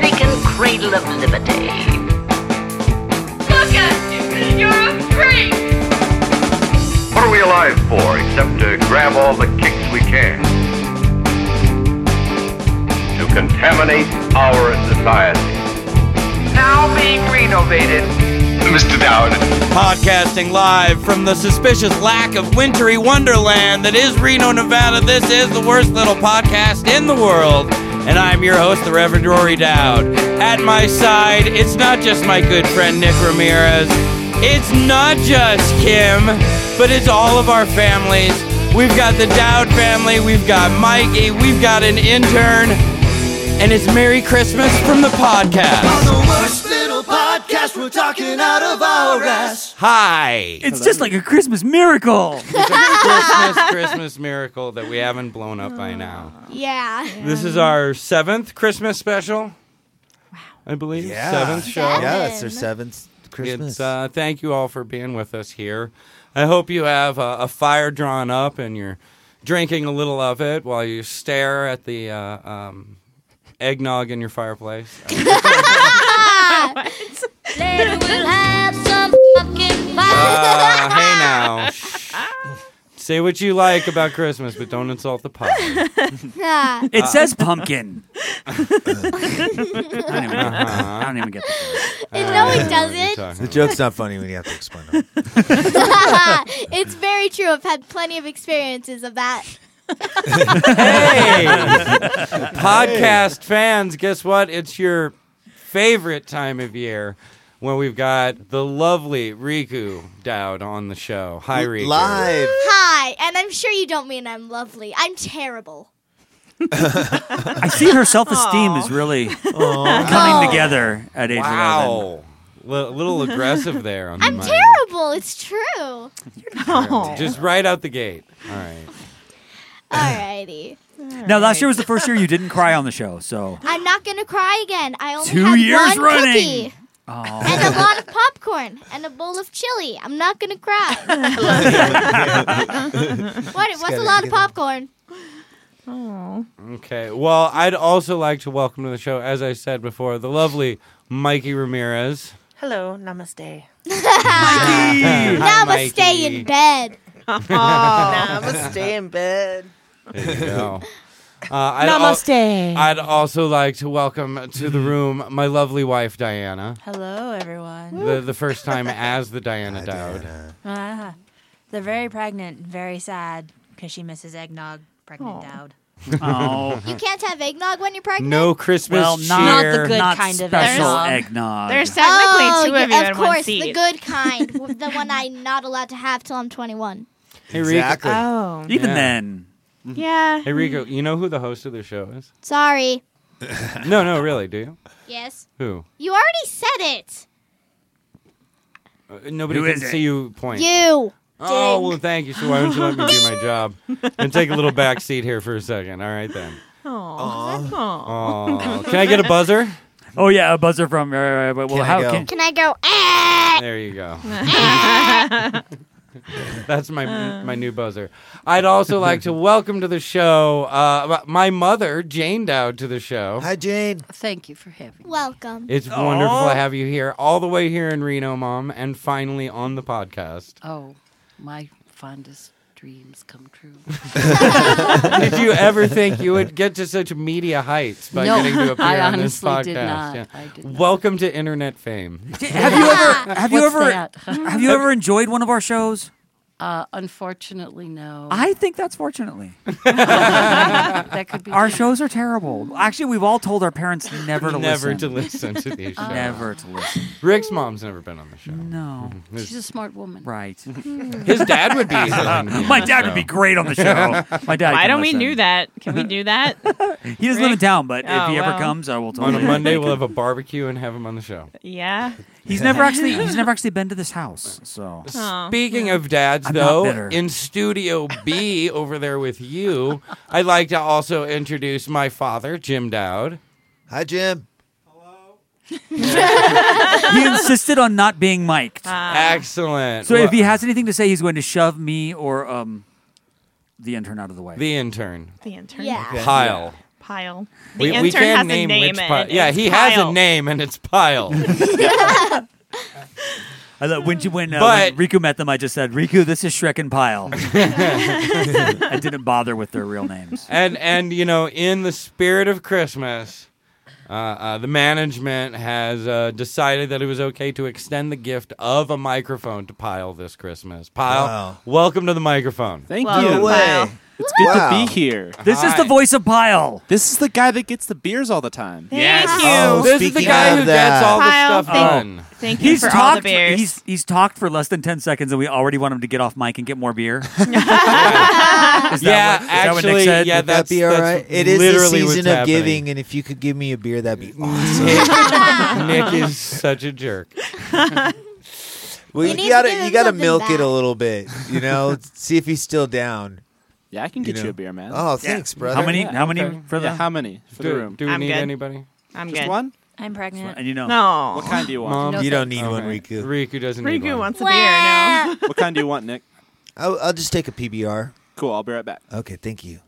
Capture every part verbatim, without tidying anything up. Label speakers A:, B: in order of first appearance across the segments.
A: forsaken cradle of liberty.
B: Look at you! You're a freak!
C: What are we alive for except to grab all the kicks we can? To contaminate our society.
D: Now being renovated.
C: Mister Dowd.
E: Podcasting live from the suspicious lack of wintry wonderland that is Reno, Nevada. This is the worst little podcast in the world. And I'm your host, the Reverend Rory Dowd. At my side, it's not just my good friend Nick Ramirez. It's not just Kim, but it's all of our families. We've got the Dowd family, we've got Mikey, we've got an intern, and it's Merry Christmas from the podcast.
F: On the worst little podcast, we're talking out of our ass.
E: Hi.
G: It's Hello. Just like a Christmas miracle.
E: It's a Christmas, Christmas miracle that we haven't blown up by now.
H: Yeah.
E: This is our seventh Christmas special. Wow. I believe.
F: Yeah.
E: Seventh show.
H: Seven.
F: Yeah, that's our seventh Christmas.
E: It's, uh, thank you all for being with us here. I hope you have a, a fire drawn up and you're drinking a little of it while you stare at the uh, um, eggnog in your fireplace.
H: Later we'll have some fucking fun.
E: Uh, hey now. Shh. Say what you like about Christmas, but don't insult the pie.
H: Ah.
G: It says pumpkin. I, don't even get
E: Uh-huh.
G: I don't even get the
H: no, it
E: I don't know what you're
H: doesn't.
E: talking
F: The joke's not funny when you have to explain it.
H: It's very true. I've had plenty of experiences of that.
E: Hey! Podcast fans, guess what? It's your favorite time of year when we've got the lovely Riku Dowd on the show. Hi, Riku.
F: Live.
H: Hi, and I'm sure you don't mean I'm lovely. I'm terrible.
G: I see her self-esteem is really coming
H: Oh.
G: together at age eleven.
E: Wow. A little aggressive there. On the
H: I'm
E: mic.
H: terrible. It's true.
E: Just right out the gate. All right.
H: Alrighty.
G: Now, last year was the first year you didn't cry on the show, so...
H: I'm not gonna cry again. I only
G: Two
H: had
G: years
H: one
G: running.
H: cookie
G: Oh.
H: and a lot of popcorn and a bowl of chili. I'm not gonna cry. What? What's a lot of popcorn?
E: Okay. Well, I'd also like to welcome to the show, as I said before, the lovely Mikey Ramirez.
I: Hello, namaste.
E: Hi,
H: Namaste
E: Mikey.
H: in bed.
I: Namaste in bed.
E: There you go. Uh, I'd al-
I: Namaste.
E: I'd also like to welcome to the room my lovely wife, Diana.
J: Hello, everyone.
E: The the first time as the Diana
F: Hi,
E: Dowd.
F: Diana.
J: Ah, they're very pregnant, very sad because she misses eggnog. Pregnant Dowd.
G: Oh.
H: You can't have eggnog when you're pregnant.
E: No Christmas
G: Well,
E: cheer.
G: not,
J: Not the good
G: not
J: kind of
G: special
J: eggnog.
G: eggnog.
I: There's technically
H: Oh,
I: two of you
H: yeah,
I: in
H: of
I: one
H: course,
I: seat.
H: the good kind, the one I'm not allowed to have till I'm twenty-one.
E: Hey, Rico.
F: Exactly.
I: Oh.
G: Even
E: Yeah.
G: then.
I: Yeah.
E: Hey, Rico, you know who the host of the show is?
H: Sorry.
E: No, no, really, do you?
H: Yes.
E: Who?
H: You already said it.
E: Uh, nobody
G: Who
E: can
G: is it?
E: see you point.
H: You.
E: Oh, well, thank you. So why don't you let me do my job and take a little back seat here for a second? All right, then.
I: Aw.
E: Oh, can I get a buzzer?
G: Oh, yeah, a buzzer from... Uh, uh, well,
F: Can I
G: how
F: go?
G: can...
H: Can I go? Ah!
E: There you go. That's my my new buzzer. I'd also like to welcome to the show uh, my mother, Jane Dowd, to the show.
F: Hi, Jane.
J: Thank you for having me.
H: Welcome.
E: It's wonderful to have you here, all the way here in Reno, Mom, and finally on the podcast.
J: Oh, my fondest dreams come true.
E: Did you ever think you would get to such media heights by
J: No,
E: getting to appear
J: I
E: on this
J: honestly
E: podcast?
J: did not. I did not.
E: Welcome to internet fame.
G: Have you ever... Have you
J: What's
G: ever...
J: that?
G: Have you ever enjoyed one of our shows?
J: Uh, unfortunately, no.
G: I think that's fortunately.
J: that could be.
G: Our shows are terrible. Actually, we've all told our parents never to
E: never
G: listen.
E: to listen to these shows.
G: Never to listen.
E: Rick's mom's never been on the show.
G: No.
E: His,
J: She's a smart woman.
G: Right.
E: his dad would be. willing to be on
G: My
E: the
G: dad
E: show.
G: would be great on the show. My dad.
I: Why
G: can
I: don't we
G: listen.
I: do that? Can we do that?
G: He doesn't live in town, but if
I: Oh,
G: he ever
I: well.
G: comes, I will
E: On a
G: totally.
E: Monday, we'll have a barbecue and have him on the show.
I: Yeah.
G: He's never actually. He's never actually been to this house. So.
I: Oh.
E: Speaking of dads,
G: I'm not
E: though,
G: bitter.
E: in Studio B over there with you, I'd like to also introduce my father, Jim Dowd.
F: Hi, Jim.
G: He insisted on not being mic'd.
E: Excellent.
G: So
E: Well,
G: if he has anything to say, he's going to shove me or um, the intern out of the way.
E: the intern,
I: The intern.
H: Yeah.
F: Okay.
E: Pyle.
I: Pile. The
E: We,
I: intern
E: we can't
I: has
E: name,
I: a name
E: which
I: and
E: pile. Yeah,
I: it's
E: he
I: Pile.
E: has a name, and it's Pile.
G: I thought when you when, uh,
E: But-
G: when Riku met them, I just said, "Riku, this is Shrek and Pile." I didn't bother with their real names.
E: and and you know, in the spirit of Christmas, uh, uh, the management has uh, decided that it was okay to extend the gift of a microphone to Pile this Christmas. Pile,
K: Wow.
E: welcome to the microphone.
L: Thank
I: Well,
L: you.
K: No way.
I: Pile.
L: It's good
K: Wow.
L: to be here.
G: This is
E: Hi.
G: the voice of Pile.
L: This is the guy that gets the beers all the time.
I: Thank
E: Yes.
I: you.
K: Oh,
E: This is the
K: speaking
E: guy
K: of
E: who
K: that.
E: gets all
I: Pile,
E: the stuff
I: thank-
E: done.
I: Thank you
G: He's
I: for all
G: talked.
I: the beers.
G: He's he's talked for less than ten seconds, and we already want him to get off mic and get more beer. Is that
E: Yeah,
G: what, is that what
E: actually,
G: Nick said?
E: yeah,
K: Would that
E: that's
K: be all
E: that's
K: right? It is the
E: literally what's
K: season of
E: happening.
K: giving, and if you could give me a beer, that'd be awesome.
E: Nick, Nick is such a jerk.
K: Well,
H: He
K: you
H: needs to
K: gotta
H: give
K: you
H: him
K: gotta
H: something
K: milk it
H: back.
K: a little bit, you know. See if he's still down.
L: Yeah, I can get you,
K: know.
L: a beer, man.
K: Oh, thanks, brother.
G: How many?
L: Yeah,
G: how many
L: okay.
G: for the?
L: Yeah, how many for the
E: Do,
L: room?
E: do we
I: I'm
E: need
I: good.
E: anybody?
I: I'm
L: Just
I: good.
L: one?
J: I'm pregnant.
G: And you know,
I: No.
L: What kind do you want?
E: Mom,
J: No
K: You don't
J: thanks.
K: need one,
E: Okay.
K: Riku.
E: Riku doesn't need
I: Riku
E: one.
I: wants a beer. No.
L: What kind do you want, Nick?
K: I'll, I'll just take a P B R.
L: Cool, I'll be right back.
K: Okay, thank you.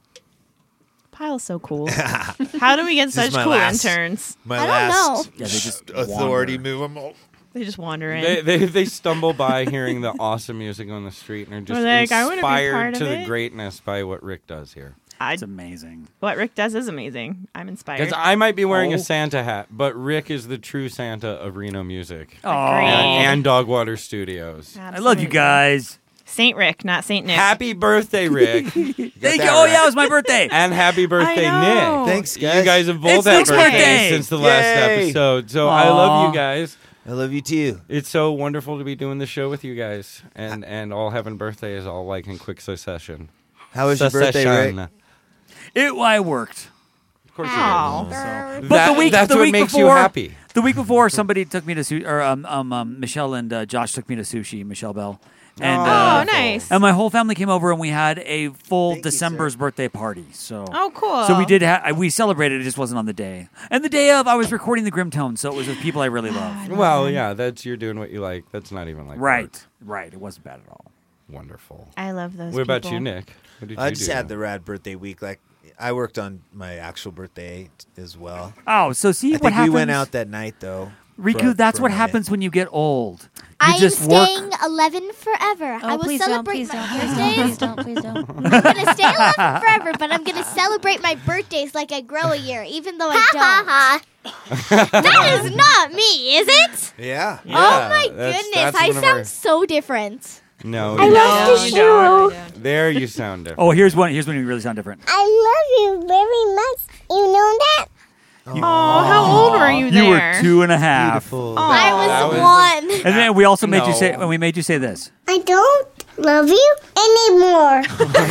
I: Pile's so cool. How do we get
K: This is
I: such
K: my
I: cool
K: last-
I: interns?
K: My
H: I don't
K: last
G: yeah, they just
K: authority
G: wander.
K: move. I'm all-
I: They just wander in.
E: They, they they stumble by hearing the awesome music on the street and are just
I: They're like, "I wanna be
E: inspired
I: part of
E: to the
I: it."
E: greatness by what Rick does here.
I: I,
G: It's amazing.
I: what Rick does is amazing. I'm inspired.
E: Because I might be wearing
L: Oh.
E: a Santa hat, but Rick is the true Santa of Reno music
G: Oh,
I: Agreed.
E: and, and Dogwater Studios.
G: I love you guys.
I: Saint Rick, not Saint Nick.
E: Happy birthday, Rick,
G: Thank you.
K: that
G: Oh
K: right.
G: yeah, it was my birthday.
E: and happy birthday,
I: I know.
E: Nick.
K: Thanks, guys.
E: You guys have both
G: It's
E: had
G: Nick's
E: birthdays
G: birthday.
E: since the last
K: Yay.
E: episode, so I love
G: Aw.
E: you guys.
K: I love you too.
E: It's so wonderful to be doing the show with you guys, and and all having birthdays all like in quick succession.
K: How was your birthday,
E: Succession.
K: Rick?
G: It. I worked.
E: Of course
I: Aw.
E: you did.
G: But
E: That-
G: the week,
E: that's
G: the
E: what
G: week
E: makes
G: before,
E: you happy.
G: The week before, somebody took me to sushi, or um, um, um, Michelle and uh, Josh took me to sushi. Michelle Bell, and
I: Oh,
G: uh,
I: nice.
G: and my whole family came over, and we had a full
K: Thank you,
G: December's
K: sir.
G: birthday party. So,
I: Oh, cool.
G: so we did. Ha- we celebrated. It just wasn't on the day. And the day of, I was recording the Grim Tone, so it was with people I really love.
E: Well, yeah, that's you're doing what you like. That's not even like
G: Right,
E: work.
G: right. It wasn't bad at all.
E: Wonderful.
I: I love those.
E: What about
I: people.
E: you, Nick? What did
K: I
E: you
K: just
E: do?
K: had the rad birthday week. Like I worked on my actual birthday t- as well.
G: Oh, so see
K: I
G: what
K: think
G: happens.
K: we went out that night though.
G: Riku,
K: for-
G: that's
K: for
G: what
K: a
G: happens when you get old. You
H: I am
G: just work.
H: staying eleven forever.
J: Oh,
H: I will
J: please don't,
H: celebrate
J: please
H: my
J: don't, please don't, please
H: birthdays.
J: don't, please don't.
H: I'm gonna stay eleven forever, but I'm gonna celebrate my birthdays like I grow a year, even though I don't. That is not me, is it?
K: Yeah.
E: Yeah,
H: oh my
E: that's-
H: goodness,
E: that's
H: I
E: one of
H: sound
E: our-
H: so different.
E: No,
H: I
E: you
H: love
E: don't.
H: the
I: you don't.
E: There you sound different.
G: Oh, here's one. Here's when you really sound different.
H: I love you very much. You know that?
I: Oh, how old were you there?
G: You were two and a half.
K: Beautiful.
H: I was,
E: that was
H: one.
G: And then we also made you
E: No.
G: say. When we made you say this.
H: I don't love you anymore.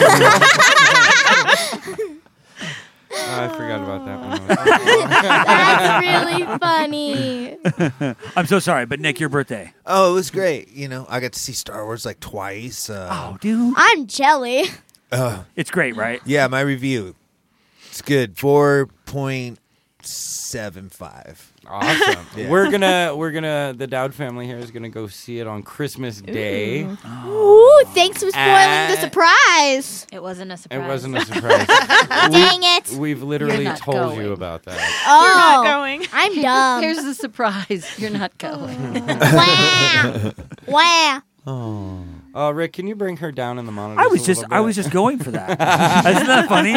E: I forgot about that one.
H: That's really funny.
G: I'm so sorry, but Nick, your birthday.
K: Oh, it was great. You know, I got to see Star Wars like twice. Uh,
G: Oh, dude,
H: I'm jelly.
K: uh,
G: it's great, right?
K: yeah, my review. It's good. Four point seven five.
E: Awesome.
K: Yeah.
E: We're gonna we're gonna the Dowd family here is gonna go see it on Christmas Day.
H: Ooh, thanks for spoiling
E: Uh,
H: the surprise.
J: It wasn't a surprise.
E: It wasn't a surprise.
H: Dang it.
E: We've literally
J: not
E: told you
J: going.
E: about that.
H: Oh,
I: You're not going.
H: I'm dumb.
J: Here's the surprise. You're not going.
H: Wow. Wow.
E: Oh, uh, Rick, can you bring her down in the monitor?
G: I was just, I was just going for that. Isn't that funny?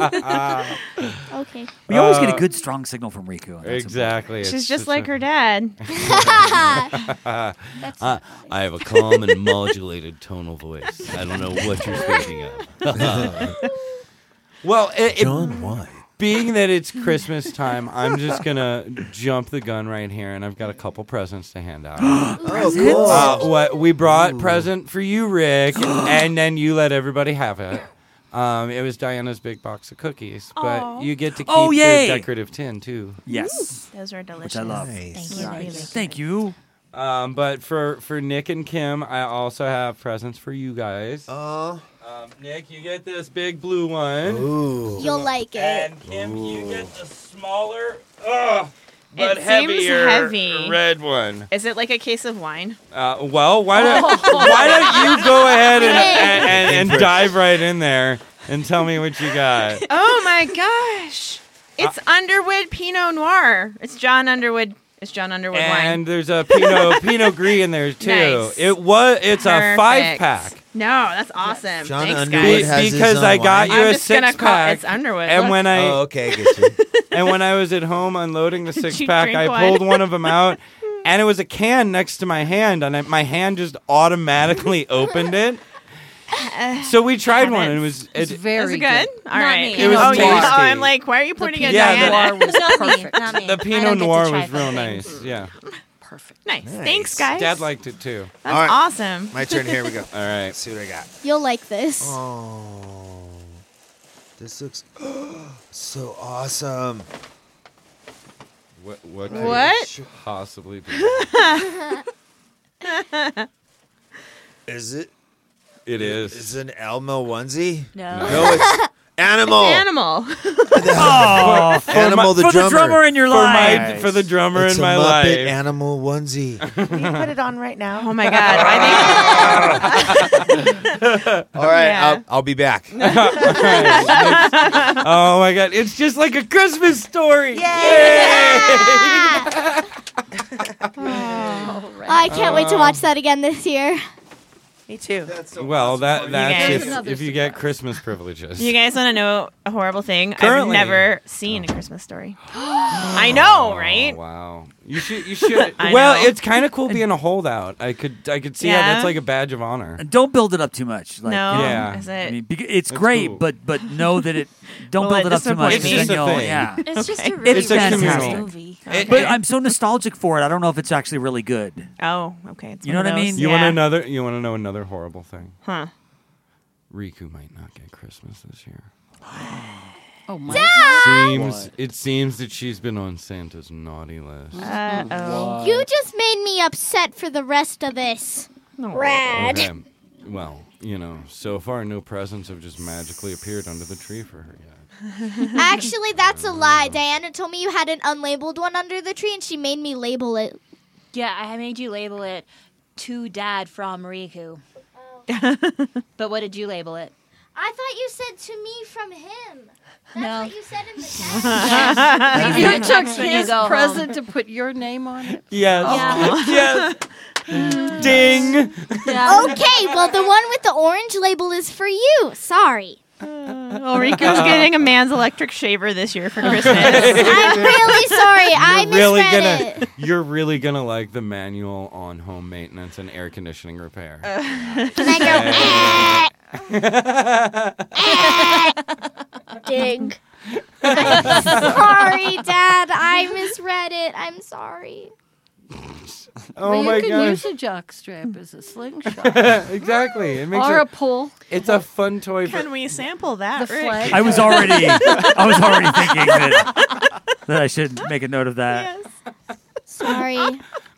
H: Okay.
G: We always get
E: Uh,
G: a good, strong signal from Riku. and that's
E: Exactly.
I: She's
E: It's
I: just
E: such
I: like
E: a-
I: her dad.
J: That's
E: Uh, I have a calm and modulated tonal voice. I don't know what you're speaking of. Well, it, it,
K: John White.
E: being that it's Christmas time, I'm just gonna jump the gun right here, and I've got a couple presents to hand out.
K: Oh, cool.
E: Uh, what we brought present for you, Rick, and then you let everybody have it. Um, it was Diana's big box of cookies, but
I: Aw.
E: you get to keep
G: Oh, yay.
E: the decorative tin too.
G: Yes.
I: Those are delicious.
G: Which I love.
K: Nice.
J: Thank you.
I: Really
G: Thank you.
E: Um, but for for Nick and Kim, I also have presents for you guys.
K: Oh.
E: Um, Nick, you get this big blue one,
K: Ooh.
H: You'll like it.
E: and Kim, you get the smaller, ugh, but
I: It seems
E: heavier
I: heavy.
E: red one.
I: Is it like a case of wine?
E: Uh, well, why don't why don't you go ahead and, and, and, and dive right in there and tell me what you got?
I: Oh my gosh. It's Underwood Pinot Noir. It's John Underwood. It's John Underwood wine.
E: And there's a Pinot Pinot Gris in there too.
I: Nice.
E: It was. It's
I: Perfect.
E: a five pack.
I: No, that's awesome.
K: John
I: Thanks,
K: Underwood
I: guys.
K: has his
E: because
K: own
E: I got
K: wine.
E: you
I: I'm
E: a
I: just gonna
E: six
I: call
E: pack.
I: it's Underwood.
E: And
I: Look.
E: when I
K: Oh, okay, I get you.
E: and when I was at home unloading the six
I: you
E: pack,
I: drink
E: I
I: one?
E: pulled one of them out, and it was a can next to my hand, and I, my hand just automatically opened it. So we tried one, and it was
M: It's
E: it,
M: very
I: Is it good? All
J: Not
I: right.
J: me.
E: It was
I: oh, you-
E: tasty.
I: oh, I'm like, why are you pointing at
E: Yeah, the-
I: Diana?
M: Noir was
J: Not me.
M: perfect.
J: Not me.
E: the
J: I
E: Pinot
J: don't get to
E: Noir
J: try
E: was real
J: fun
E: nice.
J: things.
E: Yeah,
M: Perfect.
I: Nice.
K: Nice.
I: Thanks, guys.
E: Dad liked it too.
I: That's
K: All right.
I: awesome.
K: My turn. Here we go.
E: All right.
K: Let's see what I got.
H: You'll like this.
K: Oh, this looks so awesome.
E: What what could
I: What?
E: it possibly be?
K: Is it?
E: It is.
K: Is it an Elmo onesie?
J: No.
K: No, it's animal.
I: Animal.
G: Oh, for
K: Animal
G: my-
K: the
G: for
K: drummer.
G: the drummer in your
E: for my
G: life.
E: for the drummer
K: It's
E: in
K: a
E: my
K: Muppet
E: life.
K: animal onesie.
N: Can you put it on right now?
I: Oh my God. I
K: All right,
I: Yeah.
K: I'll, I'll be back.
E: Oh my god, it's just like a Christmas story.
H: I can't wait to watch that again this year.
N: Me too.
E: Well, that that's
I: guys-
E: if,
M: Another
E: if you get Christmas privileges.
I: think you guys want to know a horrible thing?
E: Currently.
I: I've never seen a Christmas story. I know, right?
E: Oh, wow. You should you should
I: I
E: Well,
I: know.
E: it's kind of cool being a holdout. I could I could see how
I: Yeah.
E: that's like a badge of honor.
G: And don't build it up too much. Like,
I: No.
G: you know,
E: Yeah.
I: Is it?
G: I mean, beca- it's
E: That's
G: great,
E: cool.
G: but but know that it. Don't
I: Will
G: build
I: it
G: it up too much.
I: disappoint
E: It's
I: me?
G: then
E: just a
G: you'll-
E: thing.
G: Yeah.
J: It's just
I: Okay.
J: a really
E: It's a
J: fantastic
E: communal.
J: movie.
E: It-
G: But
E: it-
G: I'm so nostalgic for it. I don't know if it's actually really good.
I: Oh, okay. It's
G: You
I: one
G: know
I: of
G: what I
I: those.
G: mean?
E: You
I: Yeah.
E: want another you want to know another horrible thing?
I: Huh.
E: Riku might not get Christmas this year.
M: Oh my
E: Seems it seems that she's been on Santa's naughty list.
I: Uh oh.
H: You just made me upset for the rest of this. Rad.
E: Okay. Well, you know, so far no presents have just magically appeared under the tree for her yet.
H: Actually, that's a lie. Diana told me you had an unlabeled one under the tree, and she made me label it.
J: Yeah, I made you label it to Dad from Riku. But what did you label it?
H: I thought you said to me from him. That's
J: No.
H: what you said in the text.
M: You took
J: When you
M: his
J: go home.
M: present to put your name on it.
E: Yes.
J: Yeah.
E: Yes. Ding.
J: Yeah.
H: Okay, well, the one with the orange label is for you. Sorry.
I: Oh, Riku's getting a man's electric shaver this year for Christmas.
H: I'm really sorry. I
E: You're really
H: misread
E: gonna
H: it.
E: you're really gonna like the manual on home maintenance and air conditioning repair.
H: And I go, eh, eh. Dig. I'm sorry, Dad. I misread it. I'm sorry.
E: Oh
M: well,
E: my
M: you can
E: gosh.
M: use a jock strap as a slingshot.
E: Exactly. It makes
M: or
E: it,
M: a pull.
E: it's a fun toy for
I: Can we sample that,
M: The
I: Rick?
M: flag.
G: I was already I was already thinking that, that I should make a note of that.
I: Yes.
H: Sorry.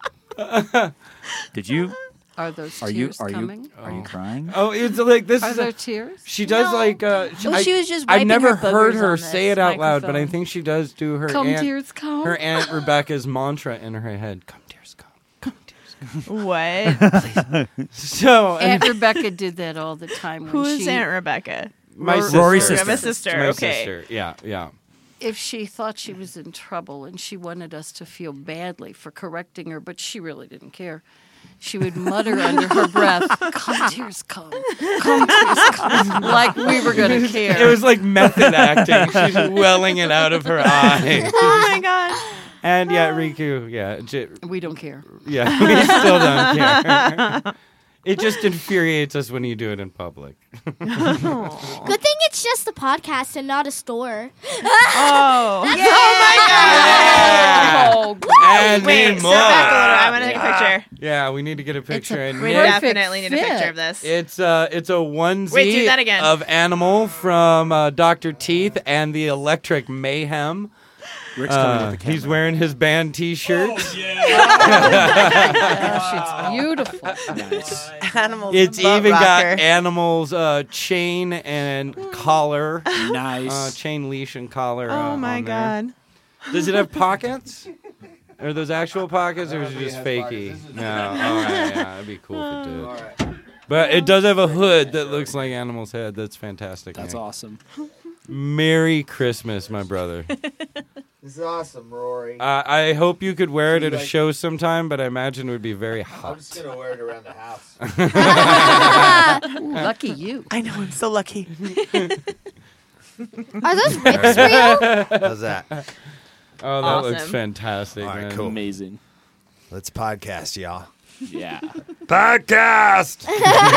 G: Did you?
M: Are those
G: Are you?
M: tears
G: Are you?
M: coming?
G: Are you crying?
E: Oh, it's like this
M: Are
E: is
M: there
E: a,
M: tears?
E: she does
H: No.
E: like uh she,
J: Well,
E: I,
J: she was just
E: I've
J: wiping
E: never
J: her
E: heard
J: boogers
E: her
J: on
E: say
J: this
E: it out loud, but I
J: microphone.
E: think she does do her
M: Come
E: aunt
M: tears come.
E: her aunt Rebecca's mantra in her head. Come tears come. Come tears come.
I: What?
E: So and
M: Aunt Rebecca did that all the time. When
I: Who's
M: she,
I: Aunt Rebecca?
E: my
G: Rory's
E: sister.
I: You have a
G: sister.
I: sister.
E: My
I: Okay.
E: sister. Yeah, yeah.
M: If she thought she was in trouble and she wanted us to feel badly for correcting her, but she really didn't care, she would mutter under her breath, "Come tears come, come tears come," like we were going to care.
E: It was like method acting. She's welling it out of her eyes.
I: Oh my God.
E: And yeah, Riku, yeah, j-
M: we don't care.
E: yeah, we still don't care. It just infuriates us when you do it in public.
H: Good thing it's just a podcast and not a store.
I: Oh.
H: That's
M: Oh,
E: And
I: Wait,
E: need
I: step
E: more.
I: back a little. I want to take a picture.
E: Yeah, we need to get a picture.
M: a
E: and
I: We
E: Nick-
I: definitely need a
M: fit.
I: picture of this.
E: It's uh, it's a onesie
I: Wait, do that again.
E: of Animal from uh, Doctor Teeth and the Electric Mayhem.
G: Rick's coming
E: Uh,
G: with the camera.
E: he's wearing his band T-shirt.
M: gosh, it's beautiful.
G: Nice.
N: Animals.
E: It's
N: butt
E: even
N: rocker.
E: got Animal's uh, chain and collar,
G: Nice.
E: uh, chain leash and collar.
I: Oh
E: uh,
I: my
E: on there.
I: God.
E: Does it have pockets? Are those actual pockets, or is it just fakey? No. All right. Yeah, it'd be cool if it did. But it does have a hood that looks like Animal's head. That's fantastic.
O: That's
E: Nick.
O: awesome.
E: Merry Christmas, my brother.
K: This is awesome, Rory.
E: Uh, I hope you could wear it at a
K: Like-
E: show sometime, but I imagine it would be very hot.
K: I'm just gonna wear it around the house.
M: Ooh, lucky you.
N: I know, I'm so lucky.
H: Are those whips real?
K: How's that?
E: Oh, that
I: Awesome.
E: looks fantastic,
K: All right,
E: man.
K: cool.
L: Amazing.
K: Let's podcast, y'all.
L: Yeah.
E: Podcast!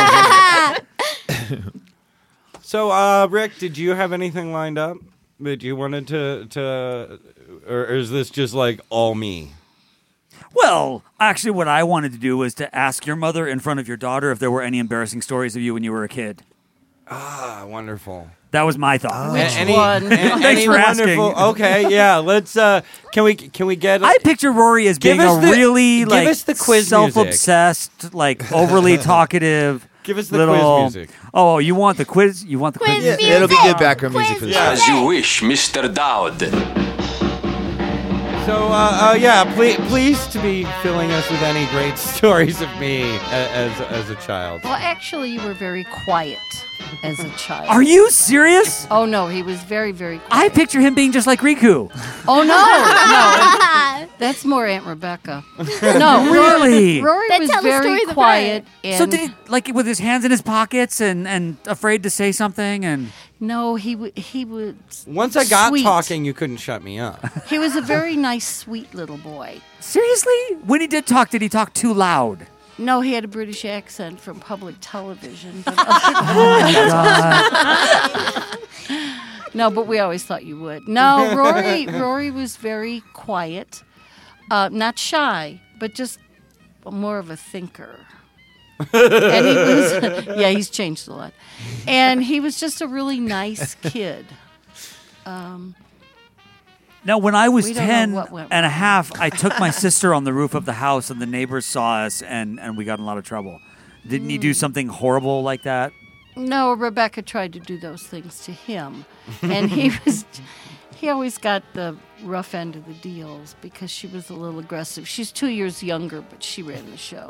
E: So, uh, Rick, did you have anything lined up that you wanted to, to or is this just like all me?
G: Well, actually, what I wanted to do was to ask your mother in front of your daughter if there were any embarrassing stories of you when you were a kid.
E: Ah, wonderful.
G: That was my thought.
M: Which
E: any,
M: one?
E: a-
G: Thanks
E: any
G: for
E: wonderful.
G: asking.
E: Okay, yeah. Let's. Uh, can we? Can we get?
G: I picture Rory as
E: Give
G: being
E: us
G: a
E: the-
G: really
E: give
G: like
E: us the quiz
G: self-obsessed, like overly talkative.
E: Give us the
G: little,
E: quiz music.
G: Oh, you want the quiz? You want the quiz?
H: Quiz
K: Yeah,
H: music.
K: it'll be good background music for
H: Quiz
K: this.
H: music.
O: As you wish, Mister Dowd.
E: So, uh, uh, yeah, please, please to be filling us with any great stories of me a- as as a child.
M: Well, actually, you were very quiet as a child.
G: Are you serious?
M: Oh, no, he was very, very quiet.
G: I picture him being just like Riku.
M: Oh, no, no. That's more Aunt Rebecca. No,
G: Really?
M: Rory
H: Then
M: was
H: tell the
M: very
H: stories of
M: quiet.
H: her.
M: And
G: So did he like with his hands in his pockets and, and afraid to say something and
M: No, he w- he was
E: Once I got
M: sweet.
E: talking, you couldn't shut me up.
M: He was a very nice, sweet little boy.
G: seriously? When he did talk, did he talk too loud?
M: No, he had a British accent from public television. But no, but we always thought you would. No, Rory Rory was very quiet, uh, not shy, but just more of a thinker. And he was, yeah, he's changed a lot. And he was just a really nice kid. Um,
G: Now, when I was
M: We don't know
G: ten
M: what went
G: and a half, I took my sister on the roof of the house, and the neighbors saw us, and, and we got in a lot of trouble. Didn't you do something horrible like that?
M: No, Rebecca tried to do those things to him, and he was he always got the rough end of the deals because she was a little aggressive. She's two years younger, but she ran the show.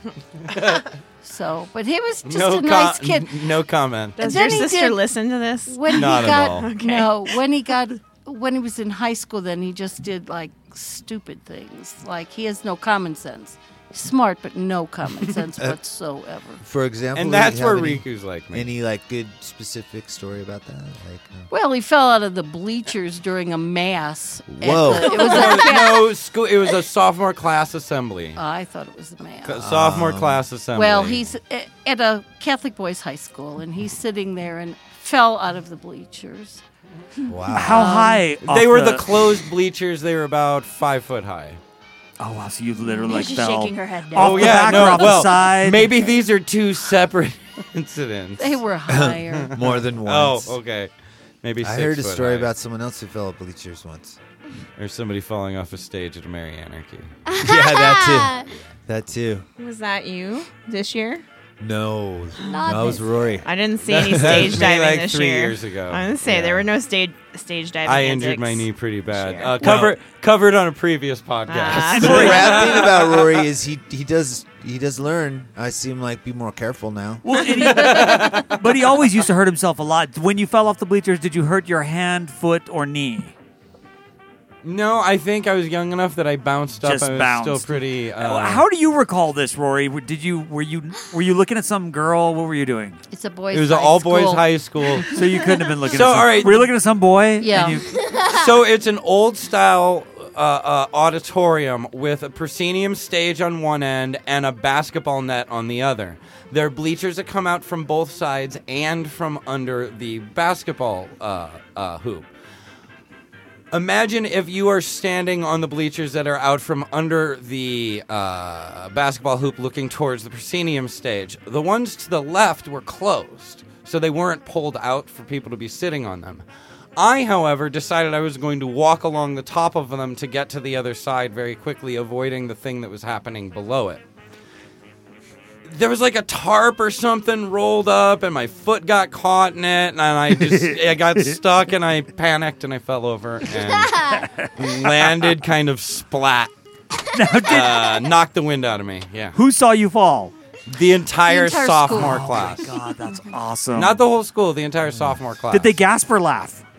M: So, but he was just
E: no
M: a nice
E: com-
M: kid.
E: n- No comment.
I: Does
M: Then
I: your
M: he
I: sister
M: did-
I: listen to this?
M: When
E: Not
M: he
E: at
M: got
E: all.
I: Okay.
M: no, when he got when he was in high school, then he just did like stupid things. Like he has no common sense. He's smart, but no common sense whatsoever.
K: For example,
E: And
K: do you
E: that's
K: have
E: where
K: any,
E: Riku's like me.
K: Any like good specific story about that? Like, uh,
M: Well, he fell out of the bleachers during a mass. at
K: Whoa.
M: the- it was
E: no,
M: a
E: no, school. It was a sophomore class assembly.
M: I thought it was a mass.
E: C- sophomore
K: Um,
E: class assembly.
M: Well, he's a- at a Catholic boys' high school, and he's sitting there and fell out of the bleachers.
K: wow.
G: How high? off
E: They were the closed bleachers. They were about five foot high.
G: Oh wow! So you literally like
J: She's
G: fell
J: shaking her head
G: off
J: no.
E: Oh
G: the
E: yeah,
G: back
E: no.
G: or off
E: well,
G: the side.
E: maybe these are two separate incidents.
M: They were higher.
K: More than
E: Oh,
K: once.
E: okay. Maybe
K: I
E: six
K: heard a
E: foot
K: story
E: high.
K: about someone else who fell at bleachers once.
E: or somebody falling off a stage at a Merry Anarchy.
K: Yeah, that too. That too.
I: Was that you this year?
K: No,
H: Not
K: that was
H: this-
K: Rory.
I: I didn't see
E: That-
I: any
E: that
I: stage
E: was me,
I: diving
E: like,
I: this
E: three
I: year.
E: years ago.
I: I was gonna say
E: Yeah.
I: there were no stage stage diving.
E: I injured
I: antics.
E: my knee pretty bad.
I: Sure.
E: Uh, cover, covered on a previous podcast.
I: Ah.
K: The rad thing about Rory is he he does he does learn. I see him like be more careful now.
G: Well, and he- but he always used to hurt himself a lot. When you fell off the bleachers, did you hurt your hand, foot, or knee?
E: No, I think I was young enough that I bounced up.
G: Just
E: I was
G: bounced.
E: still pretty. Uh,
G: How do you recall this, Rory? Did you were you were you looking at some girl? What were you doing?
M: It's a boys'
E: It was an
M: high
E: all boys
M: school.
E: high school.
G: So you couldn't have been looking.
E: So,
G: at some,
E: all right.
G: were you looking at some boy?
M: Yeah.
G: And you,
E: So it's an old style uh, uh, auditorium with a proscenium stage on one end and a basketball net on the other. There are bleachers that come out from both sides and from under the basketball uh, uh, hoop. Imagine if you are standing on the bleachers that are out from under the uh, basketball hoop looking towards the proscenium stage. The ones to the left were closed, so they weren't pulled out for people to be sitting on them. I, however, decided I was going to walk along the top of them to get to the other side very quickly, avoiding the thing that was happening below it. There was like a tarp or something rolled up, and my foot got caught in it, and I just I got stuck, and I panicked, and I fell over and landed kind of splat. Uh, knocked the wind out of me. Yeah,
G: who saw you fall?
E: the entire,
M: The entire
E: sophomore
M: school.
E: class.
G: God, that's awesome.
E: Not the whole school, the entire sophomore class.
G: Did they gasp or laugh?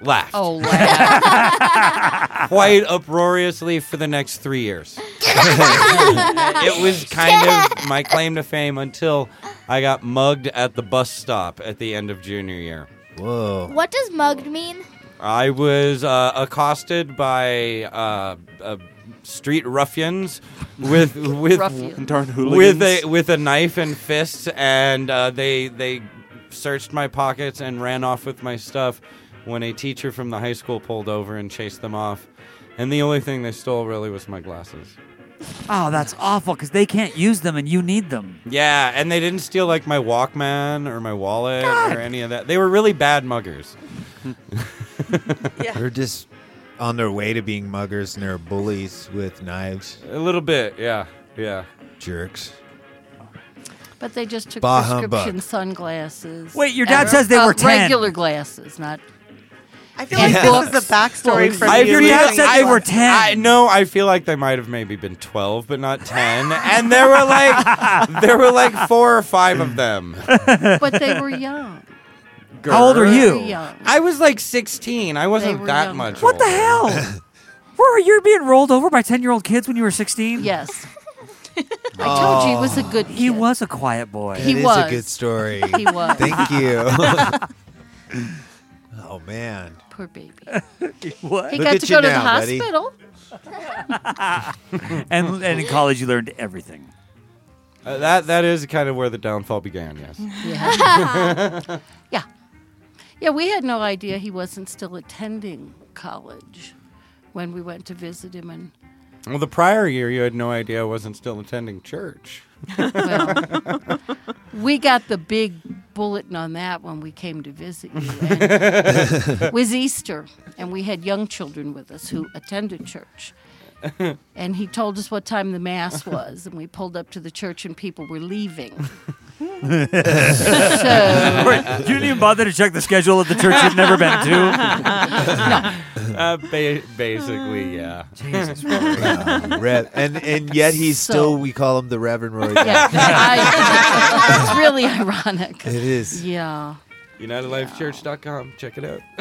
E: Left.
M: Oh, left.
E: Quite uproariously for the next three years. It was kind of my claim to fame until I got mugged at the bus stop at the end of junior year.
K: Whoa.
H: What does mugged mean?
E: I was uh, accosted by uh, uh, street ruffians with with
L: Ruffians. Darn
E: with
L: hooligans.
E: a with a knife and fists, and uh, they they searched my pockets and ran off with my stuff. When a teacher from the high school pulled over and chased them off, and the only thing they stole really was my glasses.
G: Oh, that's awful because they can't use them and you need them.
E: Yeah, and they didn't steal like my Walkman or my wallet or any of that. They were really bad muggers.
K: They're just on their way to being muggers, and they're bullies with knives.
E: A little bit, yeah, yeah.
K: Jerks.
M: But they just took
K: Bah
M: prescription
K: humbug.
M: sunglasses.
G: Wait, your dad
M: Uh,
G: says they
M: uh,
G: were ten.
M: Regular glasses, not.
N: I feel like
M: Yeah.
N: this is the backstory for
E: I
N: you.
G: Your dad
N: leaving
G: said they
N: England.
G: were ten.
E: I no, I feel like they might have maybe been twelve, but not ten. And there were like there were like four or five of them.
M: But they were young.
G: How old are
M: Very
G: you?
M: young.
E: I was like sixteen. I
M: They
E: wasn't
M: were
E: that
M: younger.
E: much.
G: What the
E: older.
G: hell? Were you being rolled over by ten-year-old kids when you were sixteen?
M: Yes. I told you he was a good kid.
G: He was a quiet boy.
M: He
K: It is
M: was.
K: a good story.
M: He was.
K: Thank you. Oh, man.
M: Poor baby.
G: What?
M: He
K: Look
M: got
K: at
M: to
K: you
M: go to
K: now,
M: the
K: buddy.
M: hospital.
G: and and in college you learned everything.
E: Uh, that that is kind of where the downfall began. Yes.
M: Yeah. yeah. Yeah, we had no idea he wasn't still attending college when we went to visit him. And
E: Well, the prior year you had no idea I wasn't still attending church.
M: well, we got the big bulletin on that when we came to visit you. And it was Easter, and we had young children with us who attended church. And he told us what time the mass was, and we pulled up to the church, and people were leaving. So
G: Wait, you didn't even bother to check the schedule of the church you've never been to?
E: Uh, ba- basically, yeah.
G: Jesus.
K: Wow, Rev- and and yet he's
M: So-
K: still, we call him the Reverend Roy.
M: yeah, I, it's really ironic.
K: It is.
M: Yeah.
E: United Life Church dot com. Check it out.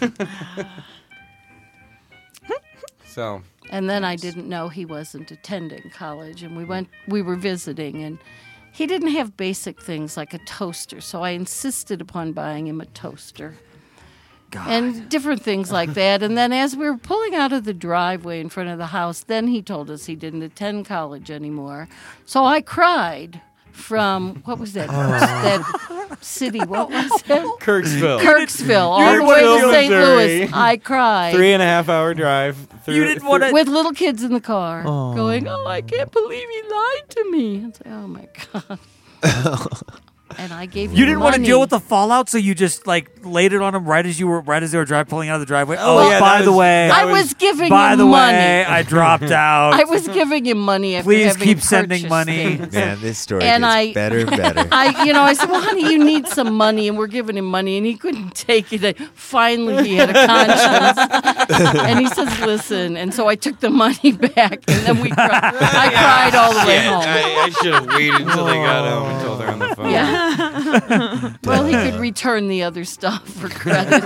E: So,
M: And then I didn't know he wasn't attending college, and we went. We were visiting, and he didn't have basic things like a toaster, so I insisted upon buying him a toaster.
G: God.
M: And different things like that. And then as we were pulling out of the driveway in front of the house, then he told us he didn't attend college anymore. So I cried from, what was that? that city, what was it?
E: Kirksville.
M: Kirksville, all the way to Saint Louis. I cried.
E: Three and a half hour drive. Through,
G: You didn't want to.
M: With little kids in the car going, oh, I can't believe he lied to me. It's like, oh, my God. And I gave
G: You didn't want to
M: money.
G: deal with the fallout, so you just like laid it on him right as you were right as they were driving, pulling out of the driveway. Oh,
E: Oh, yeah,
G: by
E: that
G: the
E: was-
G: way,
M: I was giving
G: by
M: him
G: the
M: money.
G: way, I dropped out.
M: I was giving him money after
G: Please
M: having
G: keep sending
M: purchased
G: money.
M: things.
K: Man, this story
M: And
K: gets
M: I-
K: better and better.
M: I, you know, I said, well, honey, you need some money, and we're giving him money, and he couldn't take it. Finally, he had a conscience, and he says, listen, and so I took the money back, and then we cried. I cried all the way
E: Shit,
M: home.
E: I, I should have waited until they got home and told her on the phone.
M: Yeah. Well, he could return the other stuff for credit.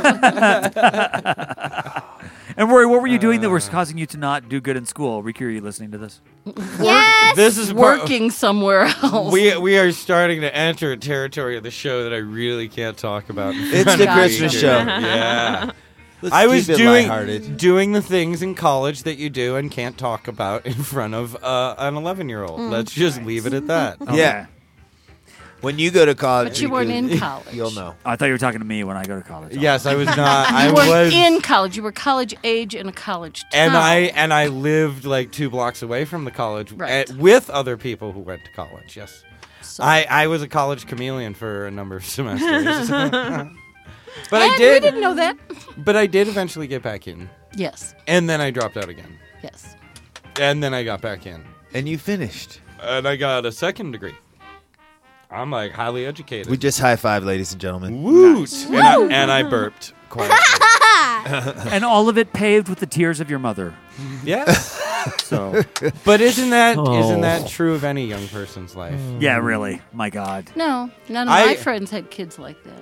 G: And Rory, what were you doing that was causing you to not do good in school? Ricky, are you listening to this?
H: Yes.
E: This is part-
M: Working somewhere else.
E: We we are starting to enter a territory of the show that I really can't talk about. in
K: It's
E: front
K: the
E: of
K: Christmas
E: you.
K: show.
E: Yeah.
K: Let's
E: I was
K: keep it
E: doing
K: lighthearted.
E: doing the things in college that you do and can't talk about in front of uh, an eleven year old. Let's just leave it at that.
K: Yeah. When you go to college,
M: But you weren't
K: can-
M: in college.
K: You'll know.
G: I thought you were talking to me when I go to college.
E: Yes, I was not. I
M: You weren't
E: was
M: in college. You were college age in a college town.
E: and I and I lived like two blocks away from the college
M: Right.
E: at- with other people who went to college. Yes,
M: So-
E: I, I was a college chameleon for a number of semesters. But
M: And
E: I did.
M: We didn't know that.
E: But I did eventually get back in,
M: Yes.
E: and then I dropped out again,
M: Yes.
E: and then I got back in,
K: And you finished.
E: and I got a second degree. I'm like highly educated.
K: We just high five, ladies and gentlemen.
E: Woot! And, I, and I burped quietly.
G: And all of it paved with the tears of your mother.
E: Yes.
G: So,
E: But isn't that
G: Oh.
E: not that true of any young person's life?
G: yeah, really. My God.
M: No, none of
E: I-
M: my friends had kids like that.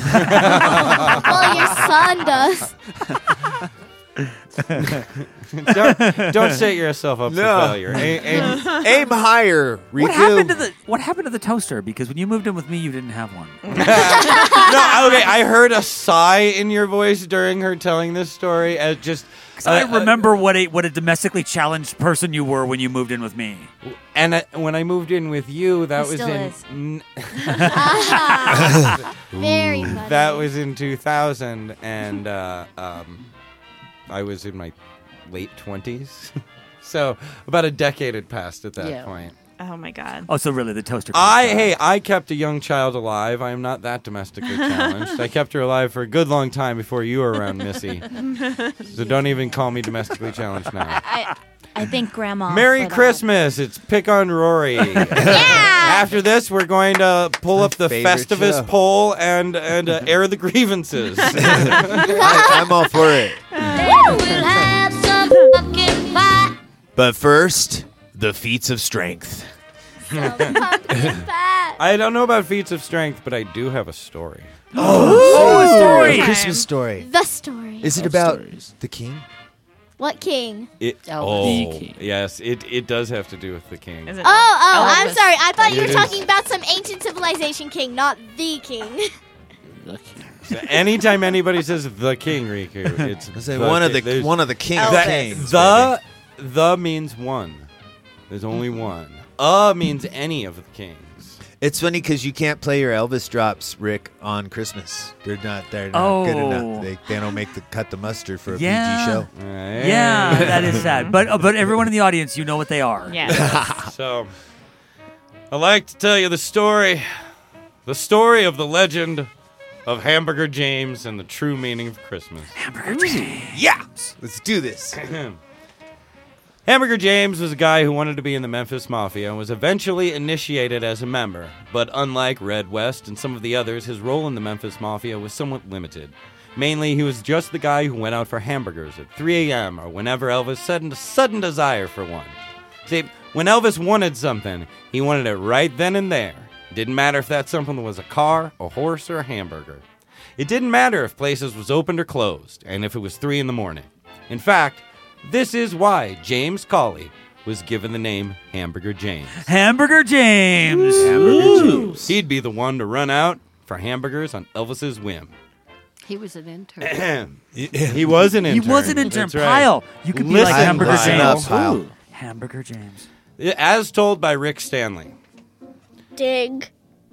H: Well, your son does.
E: don't, don't set yourself up
K: No.
E: for failure. Aim, aim-
K: Aim higher, Riku.
G: What happened to the What happened to the toaster? Because when you moved in with me, you didn't have one.
E: no, okay. I heard a sigh in your voice during her telling this story. As just,
G: I
E: uh,
G: remember what a what a domestically challenged person you were when you moved in with me.
E: and uh, when I moved in with you, that
J: He
E: was
J: still
E: in.
J: is.
E: n-
H: Very funny.
E: That was in two thousand, and uh, um, I was in my late twenties. So about a decade had passed at that
M: Yeah.
E: point.
I: Oh my God.
G: Oh, so really, the toaster.
E: I hey, I kept a young child alive. I am not that domestically challenged. I kept her alive for a good long time before you were around, Missy. So don't even call me domestically challenged now.
J: I, I think Grandma.
E: Merry
J: for that.
E: Christmas! It's Pick on Rory. After this, we're going to pull up the
K: Favorite
E: Festivus
K: show.
E: poll and and uh, air the grievances.
K: I, I'm all for it.
H: We'll have some pumpkin pie.
K: But first, the feats of strength.
H: Some pumpkin pie.
E: I don't know about feats of strength, but I do have a story.
G: Oh, a story.
K: A Christmas story.
H: The story.
K: Is it
L: Love
K: about
L: stories.
K: the king?
H: What king?
E: It,
M: Elvis.
E: oh,
L: The king.
E: yes, it, it does have to do with the king.
I: Is it?
H: Oh, oh, I'm
I: Elvis.
H: sorry. I thought you
E: It
H: were
E: is.
H: talking about some ancient civilization king, not the king.
L: The king.
E: So anytime anybody says the king, Riku, it's
K: I say
E: the
K: one of
E: ki-
K: the
E: there's-
K: one of the king of
I: Elvis.
K: kings.
E: the the means one. There's only one. Uh means any of the kings.
K: It's funny because you can't play your Elvis drops, Rick, on Christmas. They're not. They're not good
G: Oh.
K: enough. They, they don't make the cut the mustard for a
G: Yeah.
K: P G show.
G: Yeah, that is sad. But uh, but everyone in the audience, you know what they are.
I: Yeah.
E: So, I like to tell you the story, the story of the legend of Hamburger James and the true meaning of Christmas.
G: Hamburger James.
K: Yeah, let's do this.
E: Hamburger James was a guy who wanted to be in the Memphis Mafia and was eventually initiated as a member. But unlike Red West and some of the others, his role in the Memphis Mafia was somewhat limited. Mainly, he was just the guy who went out for hamburgers at three a.m. or whenever Elvis said a sudden desire for one. See, when Elvis wanted something, he wanted it right then and there. It didn't matter if that something was a car, a horse, or a hamburger. It didn't matter if places was opened or closed, and if it was three in the morning. In fact, this is why James Cawley was given the name Hamburger James.
G: Hamburger James.
E: Hamburger James. He'd be the one to run out for hamburgers on Elvis's whim.
M: He was an intern.
E: He was an intern.
G: He was an intern.
E: That's right.
G: Pile. You could be
E: Listen,
G: like Hamburger
K: listen
G: James.
K: up, Pile.
G: Ooh. Hamburger James.
E: As told by Rick Stanley.
H: Dig.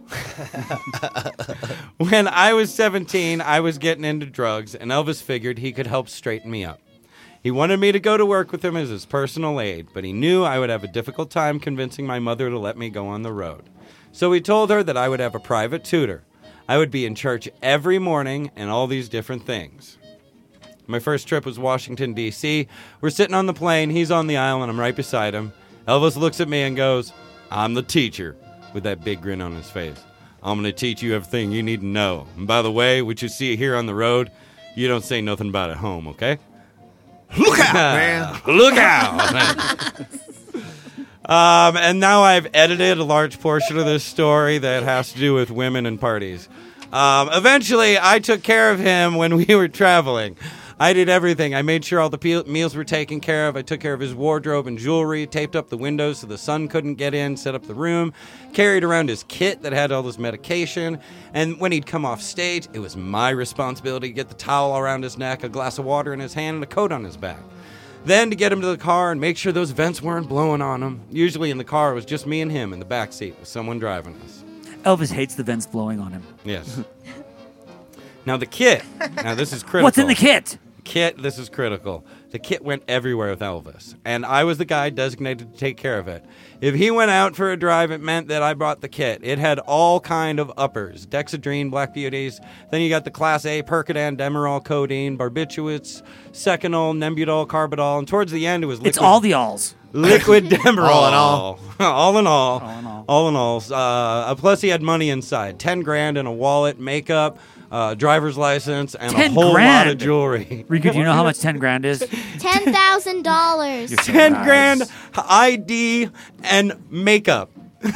E: When I was seventeen, I was getting into drugs, and Elvis figured he could help straighten me up. He wanted me to go to work with him as his personal aide, but he knew I would have a difficult time convincing my mother to let me go on the road. So he told her that I would have a private tutor. I would be in church every morning and all these different things. My first trip was Washington, D C We're sitting on the plane, he's on the aisle, and I'm right beside him. Elvis looks at me and goes, "I'm the teacher," with that big grin on his face. "I'm going to teach you everything you need to know. And by the way, what you see here on the road, you don't say nothing about at home, okay?"
K: Look out, man.
E: Look out! um, and now I've edited a large portion of this story that has to do with women and parties. Um, eventually, I took care of him when we were traveling. I did everything. I made sure all the pe- meals were taken care of. I took care of his wardrobe and jewelry, taped up the windows so the sun couldn't get in, set up the room, carried around his kit that had all this medication. And when he'd come off stage, it was my responsibility to get the towel around his neck, a glass of water in his hand, and a coat on his back. Then to get him to the car and make sure those vents weren't blowing on him. Usually in the car, it was just me and him in the back seat with someone driving us.
G: Elvis hates the vents blowing on him.
E: Yes. Now the kit. Now this is critical.
G: What's in the kit?
E: Kit, this is critical. The kit went everywhere with Elvis, and I was the guy designated to take care of it. If he went out for a drive, it meant that I brought the kit. It had all kind of uppers, Dexedrine, Black Beauties. Then you got the Class A, Percodan, Demerol, Codeine, Barbiturates, Seconal, Nembutol, Carbidol, and towards the end it was liquid.
G: It's all the alls.
E: Liquid Demerol.
K: All in all.
E: all in all.
G: All in all.
E: All in all. Uh, plus he had money inside. Ten grand in a wallet, makeup, uh, driver's license, and
G: ten
E: a whole
G: grand.
E: lot of jewelry.
G: Riku, do you know how much ten grand is?
H: Ten thousand dollars.
E: ten grand, I D, and makeup.